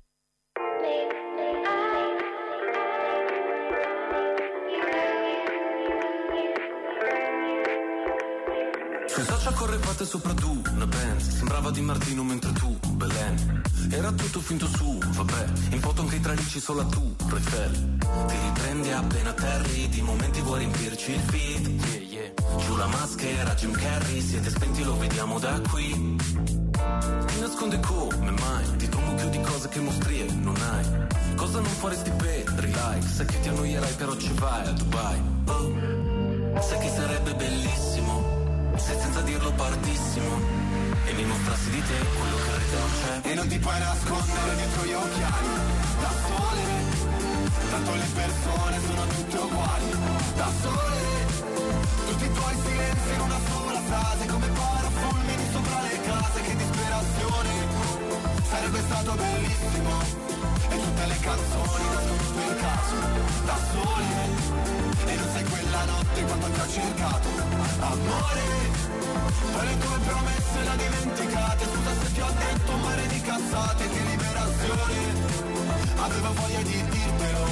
Sui social correvate sopra tu, una Benz, sembrava Di Martino mentre tu, Belen. Era tutto finto su, vabbè, in foto anche i tralicci solo tu, Eiffel. Ti riprendi appena atterri, di momenti vuoi riempirci il feed. Yeah, yeah. Giù la maschera, Jim Carrey, siete spenti, lo vediamo da qui. Ti nasconde come mai, ti trovo più di cose che mostrie non hai. Cosa non faresti per like, sai che ti annoierai però ci vai a Dubai. Oh, sai che sarebbe bellissimo se senza dirlo partissimo e mi mostrassi di te quello che rete non c'è. E non ti puoi nascondere dietro gli occhiali da sole, tanto le persone sono tutte uguali. Da sole, tutti i tuoi silenzi in una sola frase, come parafulmini sopra le case. Che disperazione, sarebbe stato bellissimo. E tutte le canzoni nascono per caso. Da sole, e non sai quella notte quanto ti ho cercato. amore. Poi le tue promesse le dimenticate, scusa se ti ho detto un mare di cazzate, che liberazione, avevo voglia di dirtelo.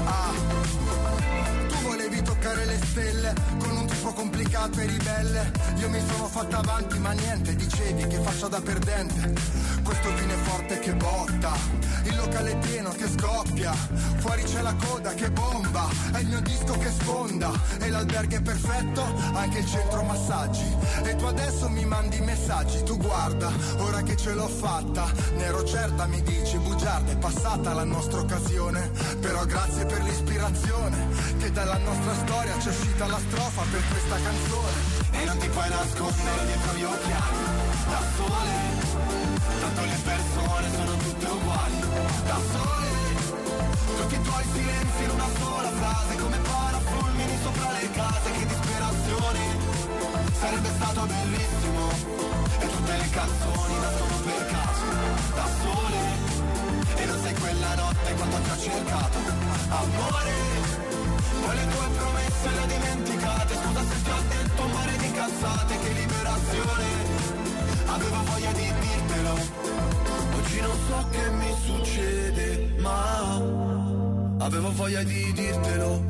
Tu volevi toccare le stelle con un tipo complicato e ribelle. Io mi sono fatta avanti ma niente, dicevi che faccio da perdente. Questo vino è forte che botta, il locale è pieno che scoppia, fuori c'è la coda che bomba, è il mio disco che sfonda, e l'albergo è perfetto, anche il centro massaggi. E tu adesso mi mandi messaggi, tu guarda, ora che ce l'ho fatta, ne ero certa mi dici, bugiarda, è passata la nostra occasione. Però grazie per l'ispirazione, che dalla nostra storia c'è uscita la strofa per questa canzone. E non ti puoi nascondere dietro gli occhiali, da sole, tanto le persone sono tutte uguali, da sole, tutti i tuoi silenzi in una sola frase, come parafulmini sopra le case, che disperazione, sarebbe stato bellissimo, e tutte le canzoni nascono per caso, da sole, e non sei quella notte quando ti ho cercato, amore, poi le tue promesse le dimenticate, scusa se ti ho detto un mare di cazzate, che liberazione, avevo voglia di dirtelo. Oggi non so che mi succede, ma avevo voglia di dirtelo.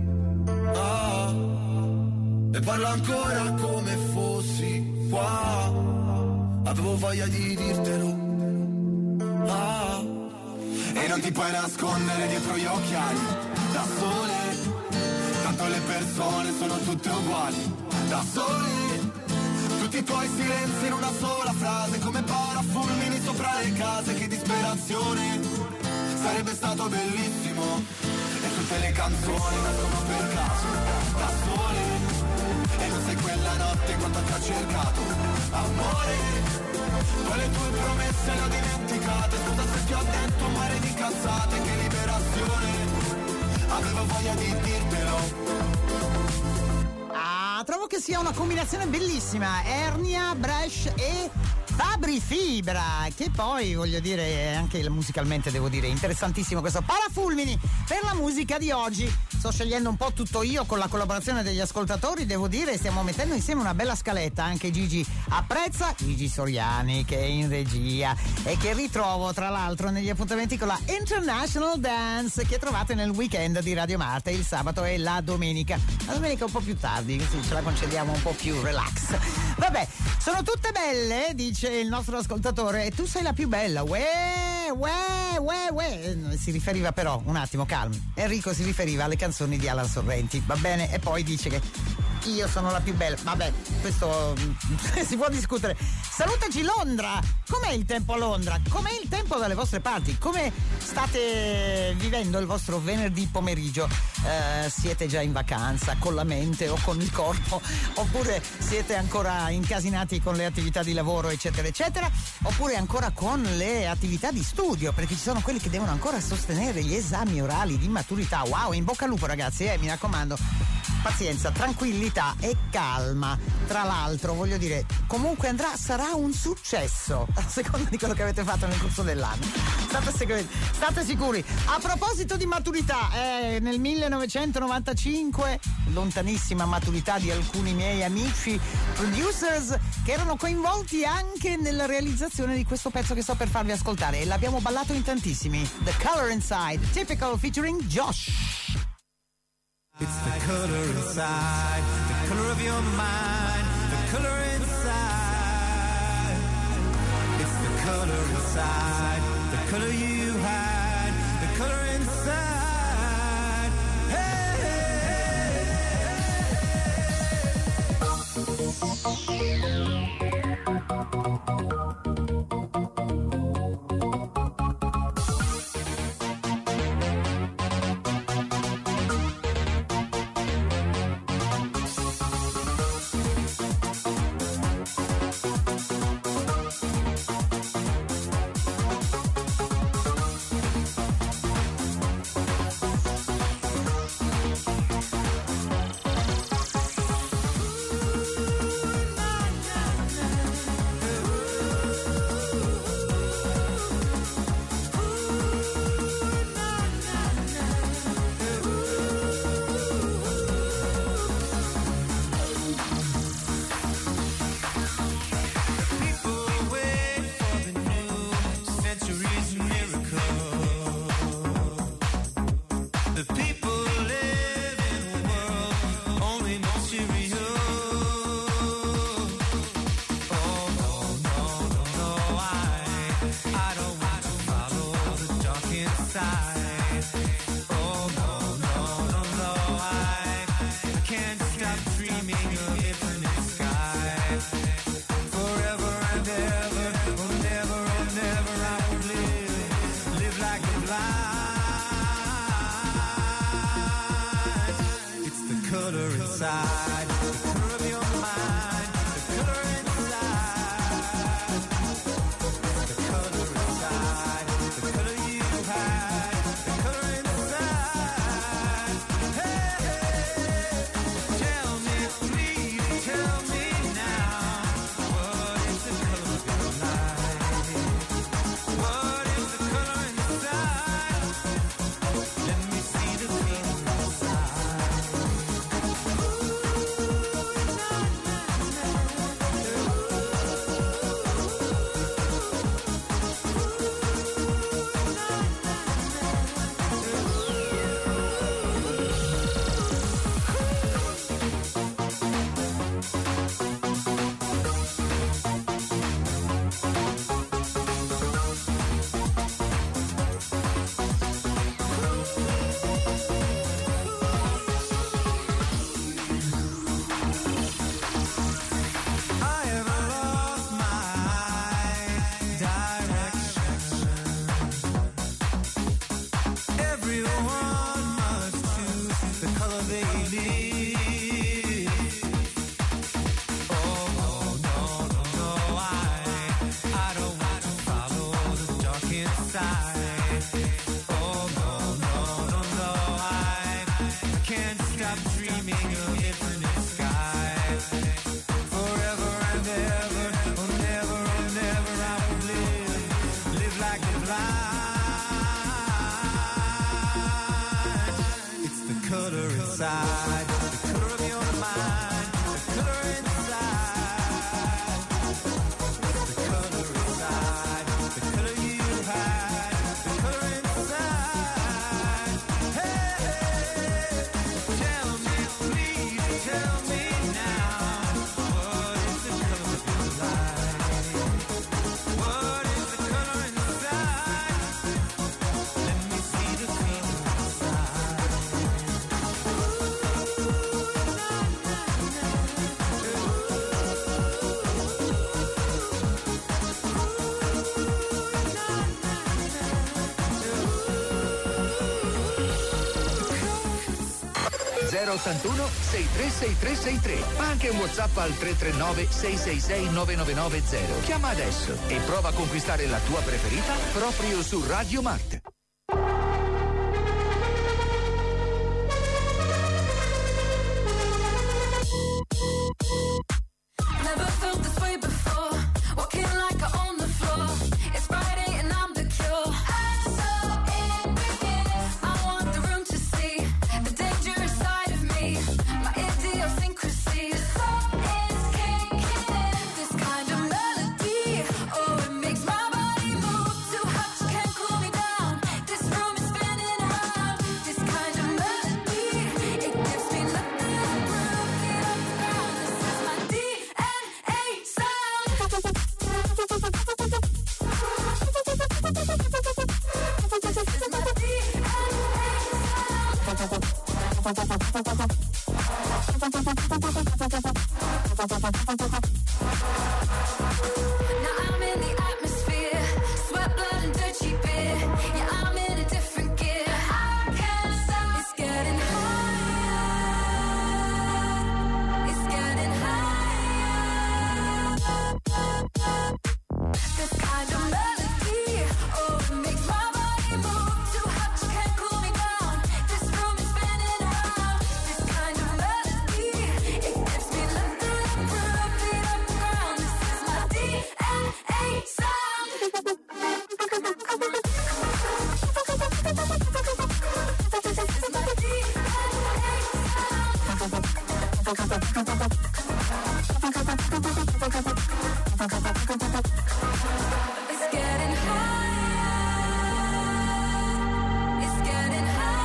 E parlo ancora come fossi qua, avevo voglia di dirtelo. E non ti puoi nascondere dietro gli occhiali, da sole, tanto le persone sono tutte uguali, da sole, tutti i tuoi silenzi in una sola frase, come parafulmini sopra le case, che disperazione, sarebbe stato bellissimo, e tutte le canzoni nascono per caso, da sole, e non sei quella notte quando ti ho cercato, amore, poi le tue promesse le ho dimenticate, scusa se ti ho detto un mare di cazzate, che liberazione, avevo voglia di dirtelo. Trovo che sia una combinazione bellissima, Ernia, Bresh e Fabri Fibra, che poi voglio dire anche musicalmente devo dire interessantissimo questo Parafulmini per la musica di oggi. Sto scegliendo un po' tutto io con la collaborazione degli ascoltatori, devo dire stiamo mettendo insieme una bella scaletta, anche Gigi apprezza, Gigi Soriani che è in regia e che ritrovo tra l'altro negli appuntamenti con la International Dance che trovate nel weekend di Radio Marte il sabato e la domenica un po' più tardi, così ce la concediamo un po' più relax. Vabbè, sono tutte belle, dice il nostro ascoltatore, e tu sei la più bella. Si riferiva però, un attimo, calmo. Enrico si riferiva alle canzoni di Alan Sorrenti, va bene? E poi dice che io sono la più bella. Vabbè, questo si può discutere. Salutaci Londra. Com'è il tempo a Londra? Com'è il tempo dalle vostre parti? Come state vivendo il vostro venerdì pomeriggio? Siete già in vacanza con la mente o con il corpo? Oppure siete ancora incasinati con le attività di lavoro, eccetera, eccetera? Oppure ancora con le attività di studio? Perché ci sono quelli che devono ancora sostenere gli esami orali di maturità. Wow, in bocca al lupo ragazzi, mi raccomando. Pazienza, tranquillità e calma. Tra l'altro, voglio dire, comunque sarà un successo a seconda di quello che avete fatto nel corso dell'anno. State sicuri. A proposito di maturità, nel 1995, lontanissima maturità di alcuni miei amici producers che erano coinvolti anche nella realizzazione di questo pezzo che sto per farvi ascoltare e l'abbiamo ballato in tantissimi. The Color Inside, Typical featuring Josh. It's the color inside, the color of your mind, the color inside. It's the color inside, the color you hide, the color inside. Hey, hey, inside, the color of your mind, the color inside, the color inside, the color you hide, the color inside. Hey, tell me, please, tell me now, what is the color of your life? What is the color inside? Let me see the color inside. Ooh, 081 636363. Anche un WhatsApp al 339 666 9990. Chiama adesso e prova a conquistare la tua preferita proprio su Radio Mart. Never felt this way before. Walking like I own the floor. It's Friday and I'm the cure. I'm so intrigued. I want the room to see the dangerous side of me. My idiosyncrasy. The soul is kicking in. This kind of melody. Oh, it makes my body move. Too hot, you can't cool me down. This room is spinning around. This kind of melody. It gives me nothing to prove. Get up and down. This is my DNA sound. This is my Now I'm in the atmosphere, sweat, blood, and dirty beer. Yeah, I'm in a different gear. I can't stop. It's getting higher. It's getting higher. This kind of melody, oh, it makes my body move. Too hot, you can't cool me down. This room is spinning around. This kind of melody, it gives me nothing to prove. Feet up the ground. This is my DNA sound. This is my It's getting higher. It's getting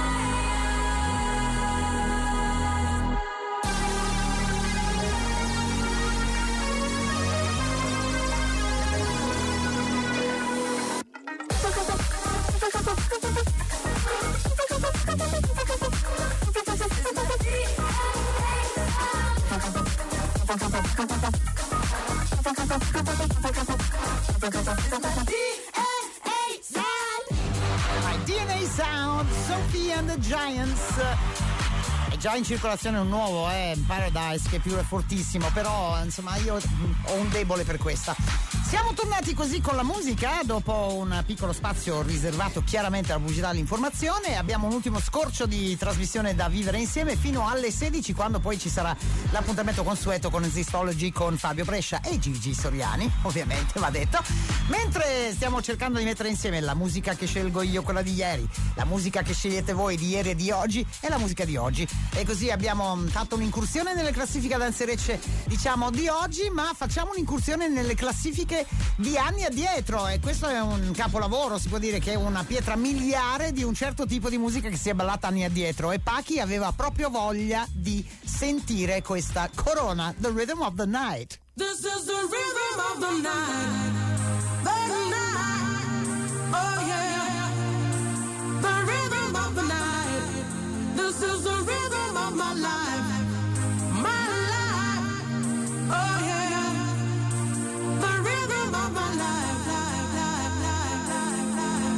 My DNA Sound, Sophie and the Giants. È già in circolazione un nuovo, Paradise, che più è fortissimo, però insomma io ho un debole per questa. Siamo tornati così con la musica, dopo un piccolo spazio riservato chiaramente alla pubblicità e all'informazione. Abbiamo un ultimo scorcio di trasmissione da vivere insieme fino alle 16, quando poi ci sarà l'appuntamento consueto con Zistology con Fabio Brescia e Gigi Soriani, ovviamente va detto. Mentre stiamo cercando di mettere insieme la musica che scelgo io, quella di ieri, la musica che scegliete voi di ieri e di oggi e la musica di oggi. E così abbiamo fatto un'incursione nelle classifiche danzerecce, diciamo, di oggi, ma facciamo un'incursione nelle classifiche di anni addietro, e questo è un capolavoro, si può dire che è una pietra miliare di un certo tipo di musica che si è ballata anni addietro, e Pachi aveva proprio voglia di sentire questa Corona, The Rhythm of the Night. This is the rhythm of the night. The night. Oh yeah. The rhythm of the night. This is the rhythm of my life. My life. Oh yeah. The rhythm of my life. Life, life, life, life, life.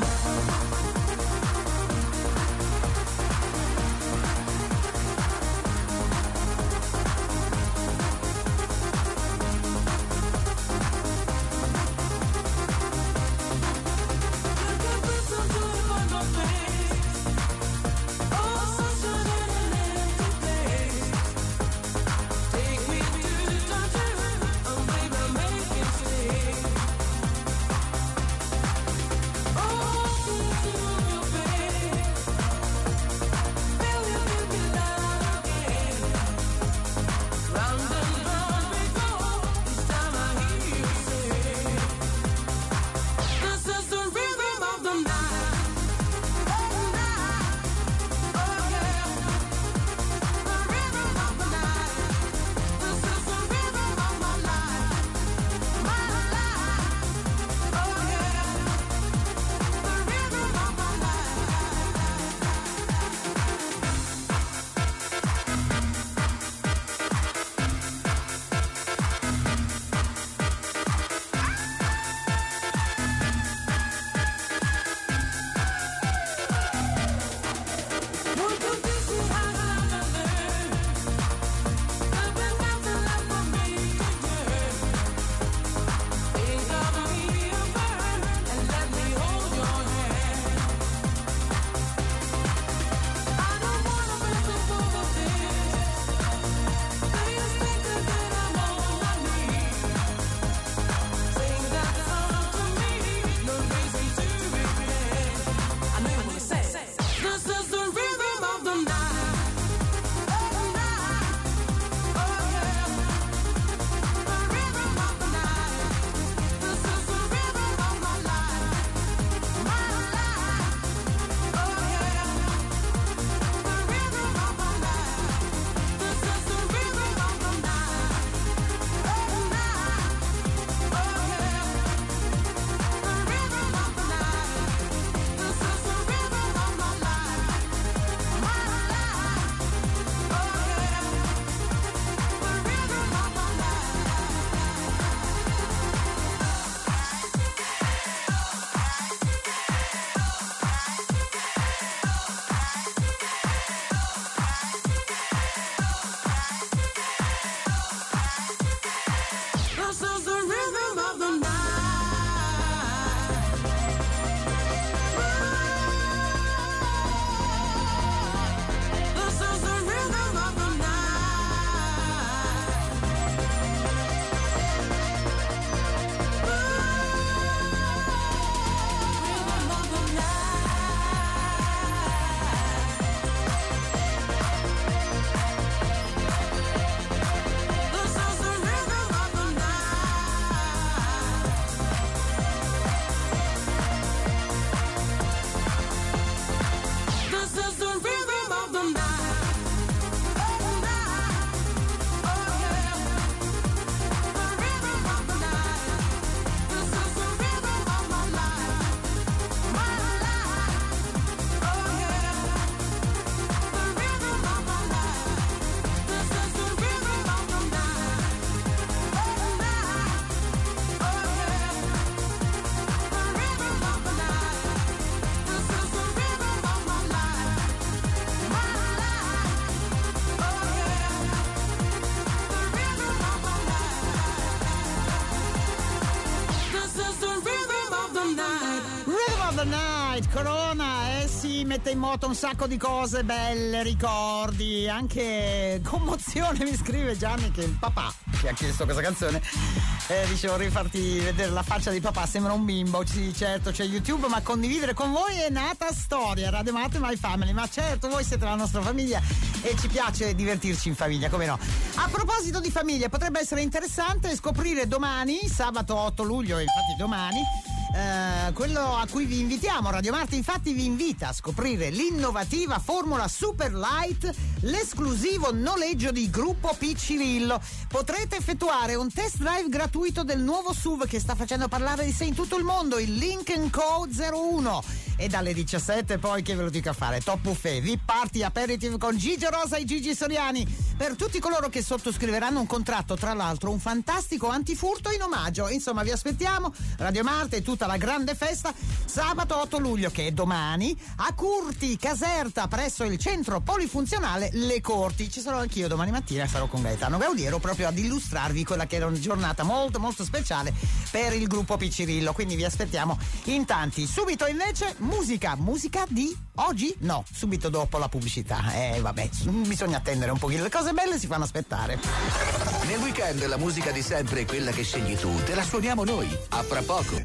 the Night, Corona, si mette in moto un sacco di cose belle, ricordi, anche commozione, mi scrive Gianni che il papà che ha chiesto questa canzone dice vorrei farti vedere la faccia di papà, sembra un bimbo. Sì, certo, c'è YouTube, ma condividere con voi è nata storia, Radio Mate My Family, ma certo voi siete la nostra famiglia e ci piace divertirci in famiglia, come no. A proposito di famiglia, potrebbe essere interessante scoprire domani, sabato 8 luglio, infatti domani, quello a cui vi invitiamo. Radio Marte infatti vi invita a scoprire l'innovativa formula Super Light, l'esclusivo noleggio di Gruppo P. Cirillo. Potrete effettuare un test drive gratuito del nuovo SUV che sta facendo parlare di sé in tutto il mondo, il Lincoln Co. 01. E dalle 17 poi, che ve lo dico a fare, top buffet, VIP party, aperitif con Gigi Rosa e Gigi Soriani per tutti coloro che sottoscriveranno un contratto, tra l'altro un fantastico antifurto in omaggio. Insomma, vi aspettiamo, Radio Marte e tutta la grande festa, sabato 8 luglio, che è domani, a Curti, Caserta, presso il centro polifunzionale Le Corti. Ci sarò anch'io domani mattina, sarò con Gaetano Gaudiero proprio ad illustrarvi quella che era una giornata molto molto speciale per il gruppo P. Cirillo, quindi vi aspettiamo in tanti. Subito invece musica di oggi? No, subito dopo la pubblicità. Vabbè, bisogna attendere un pochino, le cose belle si fanno aspettare. Nel weekend la musica di sempre è quella che scegli tu, te la suoniamo noi. A fra poco.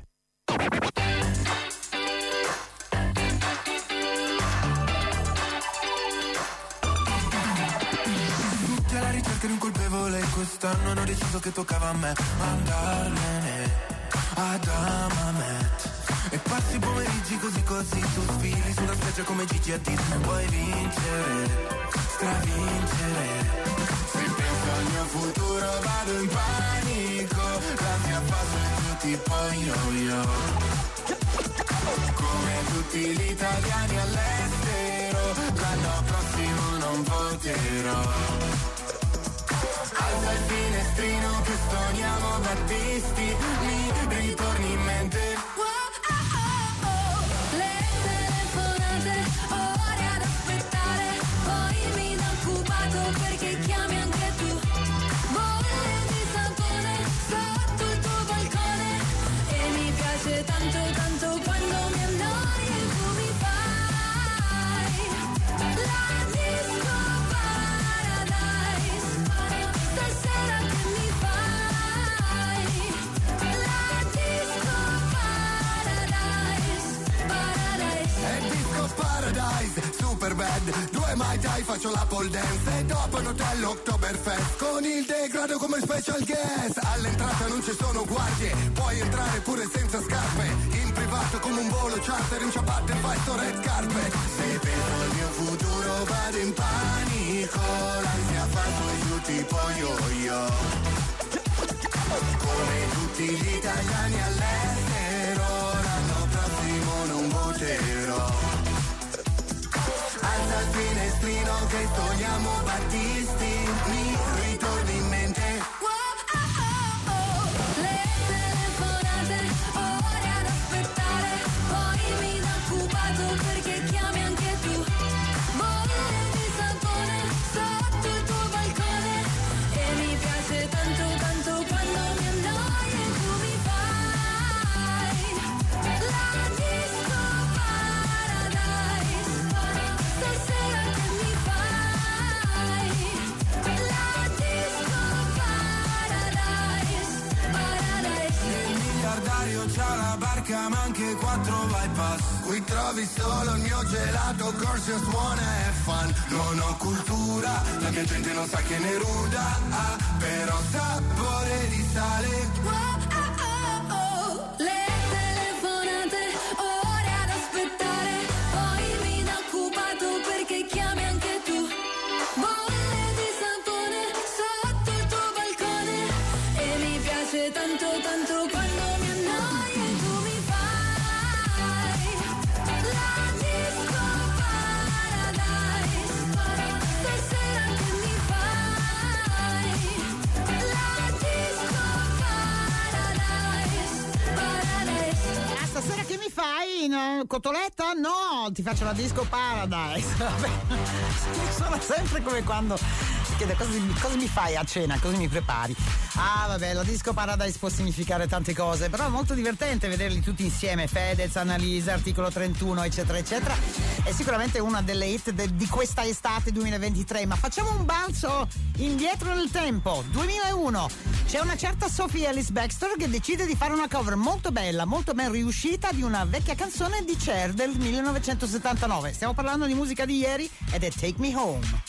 Tutti alla ricerca di un colpevole, quest'anno hanno deciso che toccava a me andarmene ad Amamet. E passi i pomeriggi così tu sfili sulla spiaggia come Gigi a Disney. Vuoi vincere, stravincere. Se penso al mio futuro vado in panico, l'ansia fa su tipo yo-yo. Come tutti gli italiani all'estero, l'anno prossimo non voterò. Alza il finestrino che stoniamo Battisti, mi ritorni in mente. Perché chiami anche tu, bolle di sapone sotto il tuo balcone. E mi piace tanto tanto quando mi annoi e tu mi fai la disco paradise. Stasera che mi fai la disco paradise. È disco paradise, super bad. Due mai dai, faccio la pole dance e dopo un hotel Oktoberfest con il degrado come special guest. All'entrata non ci sono guardie, puoi entrare pure senza scarpe, in privato come un volo charter, in ciabatte fai sto red carpet. Se penso al mio futuro vado in panico, l'ansia fa su e giù tipo yo-yo. Come tutti gli italiani all'estero, l'anno prossimo non voterò. Alza il finestrino che togliamo Battisti, mi ritorni in mente. Le telefonate, ore ad aspettare, poi mi dà occupato perché chiami anche tu. Bolle di sapone sotto il tuo balcone. E mi piace tanto tanto quando mi annoi e tu mi fai la disco paradise. Stasera che mi fai la disco paradise. Il miliardario c'ha la barca ma anche 4 bypass. Qui trovi solo il mio gelato, corso suona e fan. Non ho cultura, la mia gente non sa che ne ruda, però sapore di sale. Le telefonate, ore ad aspettare, poi mi dà occupato perché chiami anche tu. Bolle di sapone sotto il tuo balcone. E mi piace tanto tanto quando mi annoi e tu mi fai la disco paradise. Stasera che mi fai la disco paradise. Stasera che mi fai? No, cotoletta? No, ti faccio la disco paradise. Vabbè, sono sempre come quando chiede cosa mi fai a cena, cosa mi prepari. Ah vabbè, la Disco Paradise può significare tante cose, però è molto divertente vederli tutti insieme, Fedez, Annalisa, Articolo 31 eccetera eccetera. È sicuramente una delle hit di questa estate 2023, ma facciamo un balzo indietro nel tempo. 2001, c'è una certa Sophie Ellis Bextor che decide di fare una cover molto bella, molto ben riuscita di una vecchia canzone di Cher del 1979. Stiamo parlando di musica di ieri ed è Take Me Home.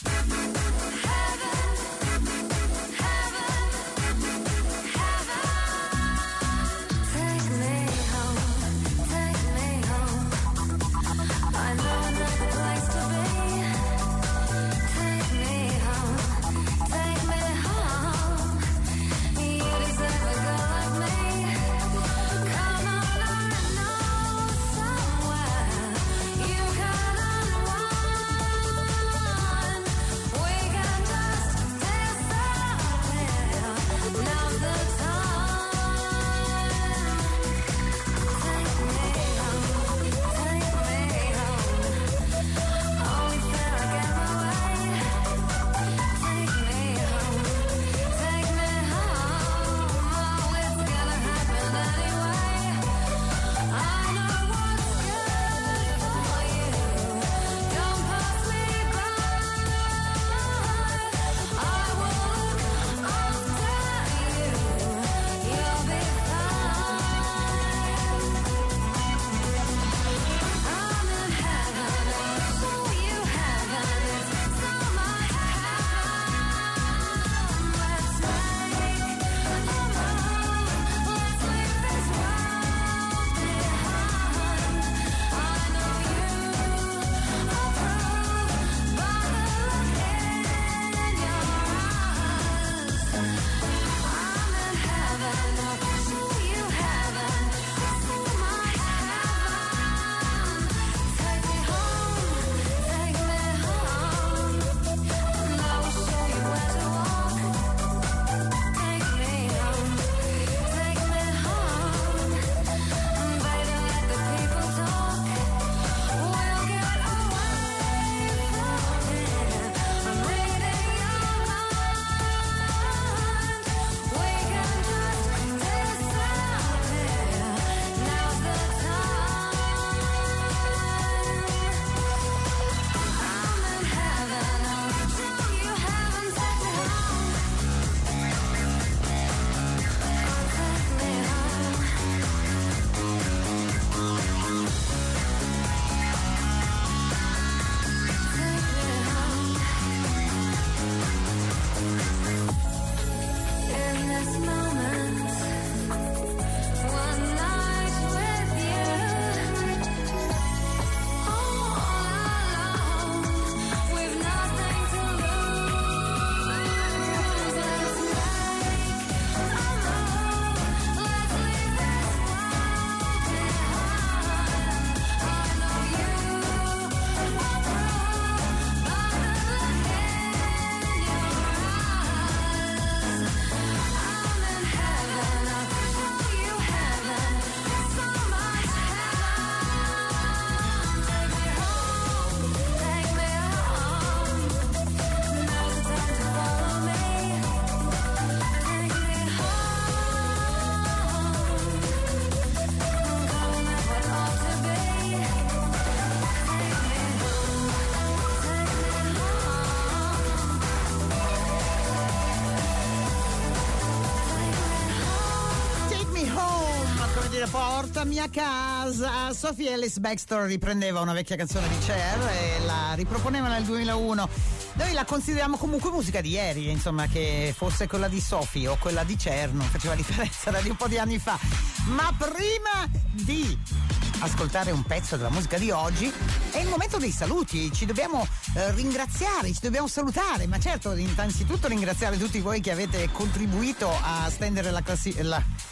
Portami a casa. Sophie Ellis Bextor riprendeva una vecchia canzone di Cher e la riproponeva nel 2001. Noi la consideriamo comunque musica di ieri, insomma, che fosse quella di Sophie o quella di Cher non faceva differenza, era di un po' di anni fa. Ma prima di ascoltare un pezzo della musica di oggi è il momento dei saluti, ci dobbiamo ringraziare, ci dobbiamo salutare, ma certo innanzitutto ringraziare tutti voi che avete contribuito a stendere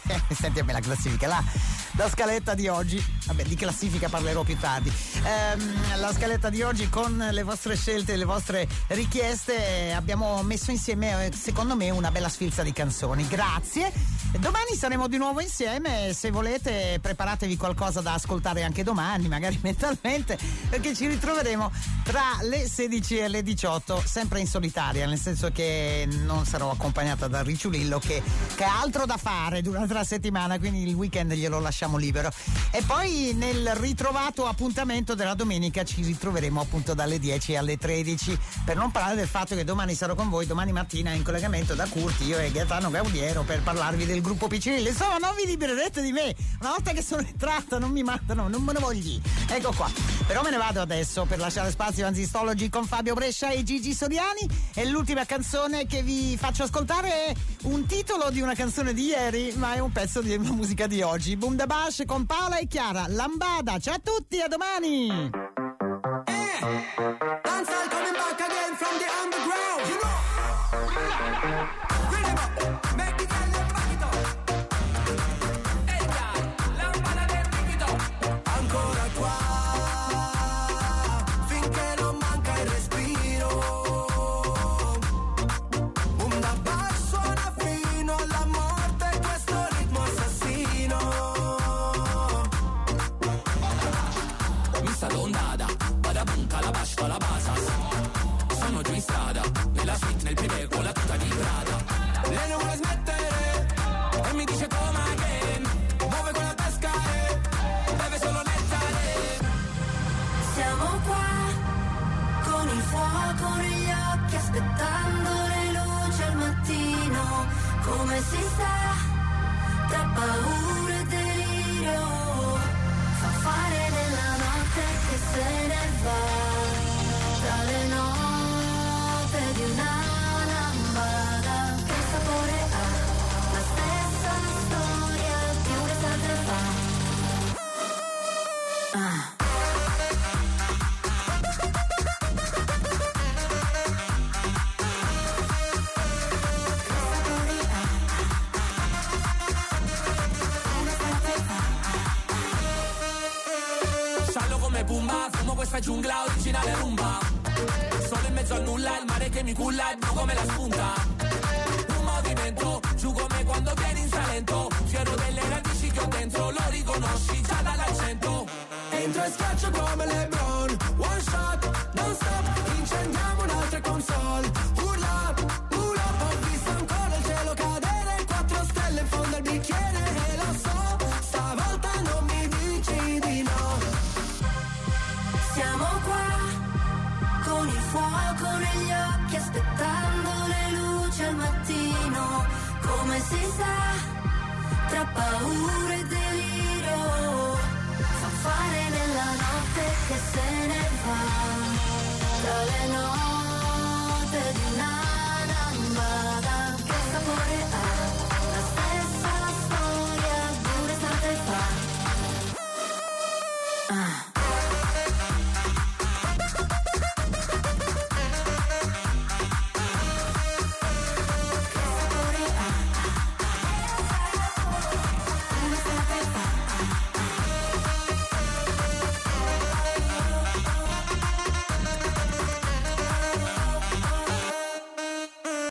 Senti a me la classifica, la scaletta di oggi, vabbè, di classifica parlerò più tardi. La scaletta di oggi con le vostre scelte, le vostre richieste, abbiamo messo insieme, secondo me, una bella sfilza di canzoni. Grazie. Domani saremo di nuovo insieme, se volete preparatevi qualcosa da ascoltare anche domani, magari mentalmente, perché ci ritroveremo tra le 16 e le 18, sempre in solitaria, nel senso che non sarò accompagnata da Ricciulillo che ha altro da fare durante la settimana, quindi il weekend glielo lasciamo libero. E poi nel ritrovato appuntamento della domenica ci ritroveremo appunto dalle 10 alle 13, per non parlare del fatto che domani sarò con voi, domani mattina in collegamento da Curti, io e Gaetano Gaudiero, per parlarvi del gruppo Piccinilli. Insomma, non vi libererete di me, una volta che sono entrata non mi mandano, non me ne voglio. Ecco qua, però me ne vado adesso per lasciare spazio a Anzistology con Fabio Brescia e Gigi Soriani, e l'ultima canzone che vi faccio ascoltare è un titolo di una canzone di ieri, ma è un pezzo di una musica di oggi. Boom da Bash con Paola e Chiara, Lambada. Ciao a tutti, a domani. Dancehall coming back again from the underground, you know. Bring it up, make it girl them back it up. Hey girl, Lambada del Riquito. Ancora qua, finché non manca il respiro. Boom da Bash suona fino alla morte, questo ritmo assassino. Mi sta l'ondata, vada bunca la Bash con la basas. Sono giù in strada, nella suite, nel privé, con la tuta di Prada. Lei non vuole smettere, e mi dice come again. Muove con la tasca e beve solo nettare. Siamo qua, con il fuoco negli occhi, aspettando le luci al mattino. Come si sta, tra paura e delirio. Fa fare della notte che se ne va, tra le note di una lambada. Che sapore ha, la stessa storia di un'estate fa. Sciallo come Pumba, fumo questa giungla originale rumba. Solo in mezzo al nulla, il mare che mi culla, è blu come la spunta. Un movimento, giù come quando vieni in Salento. Fiero delle radici che ho dentro, lo riconosci già dall'accento. Entro e schiaccio come LeBron, one shot, non stop, incendiamo un'altra console. Urla, urla, ho visto ancora il cielo cadere, 4 stelle in fondo al bicchiere. E lo so, stavolta non mi dici di no. Siamo qua, con il fuoco negli occhi, aspettando le luci al mattino. Come si sa, tra paura e delirio. Fa fare nella notte che se ne va, tra le note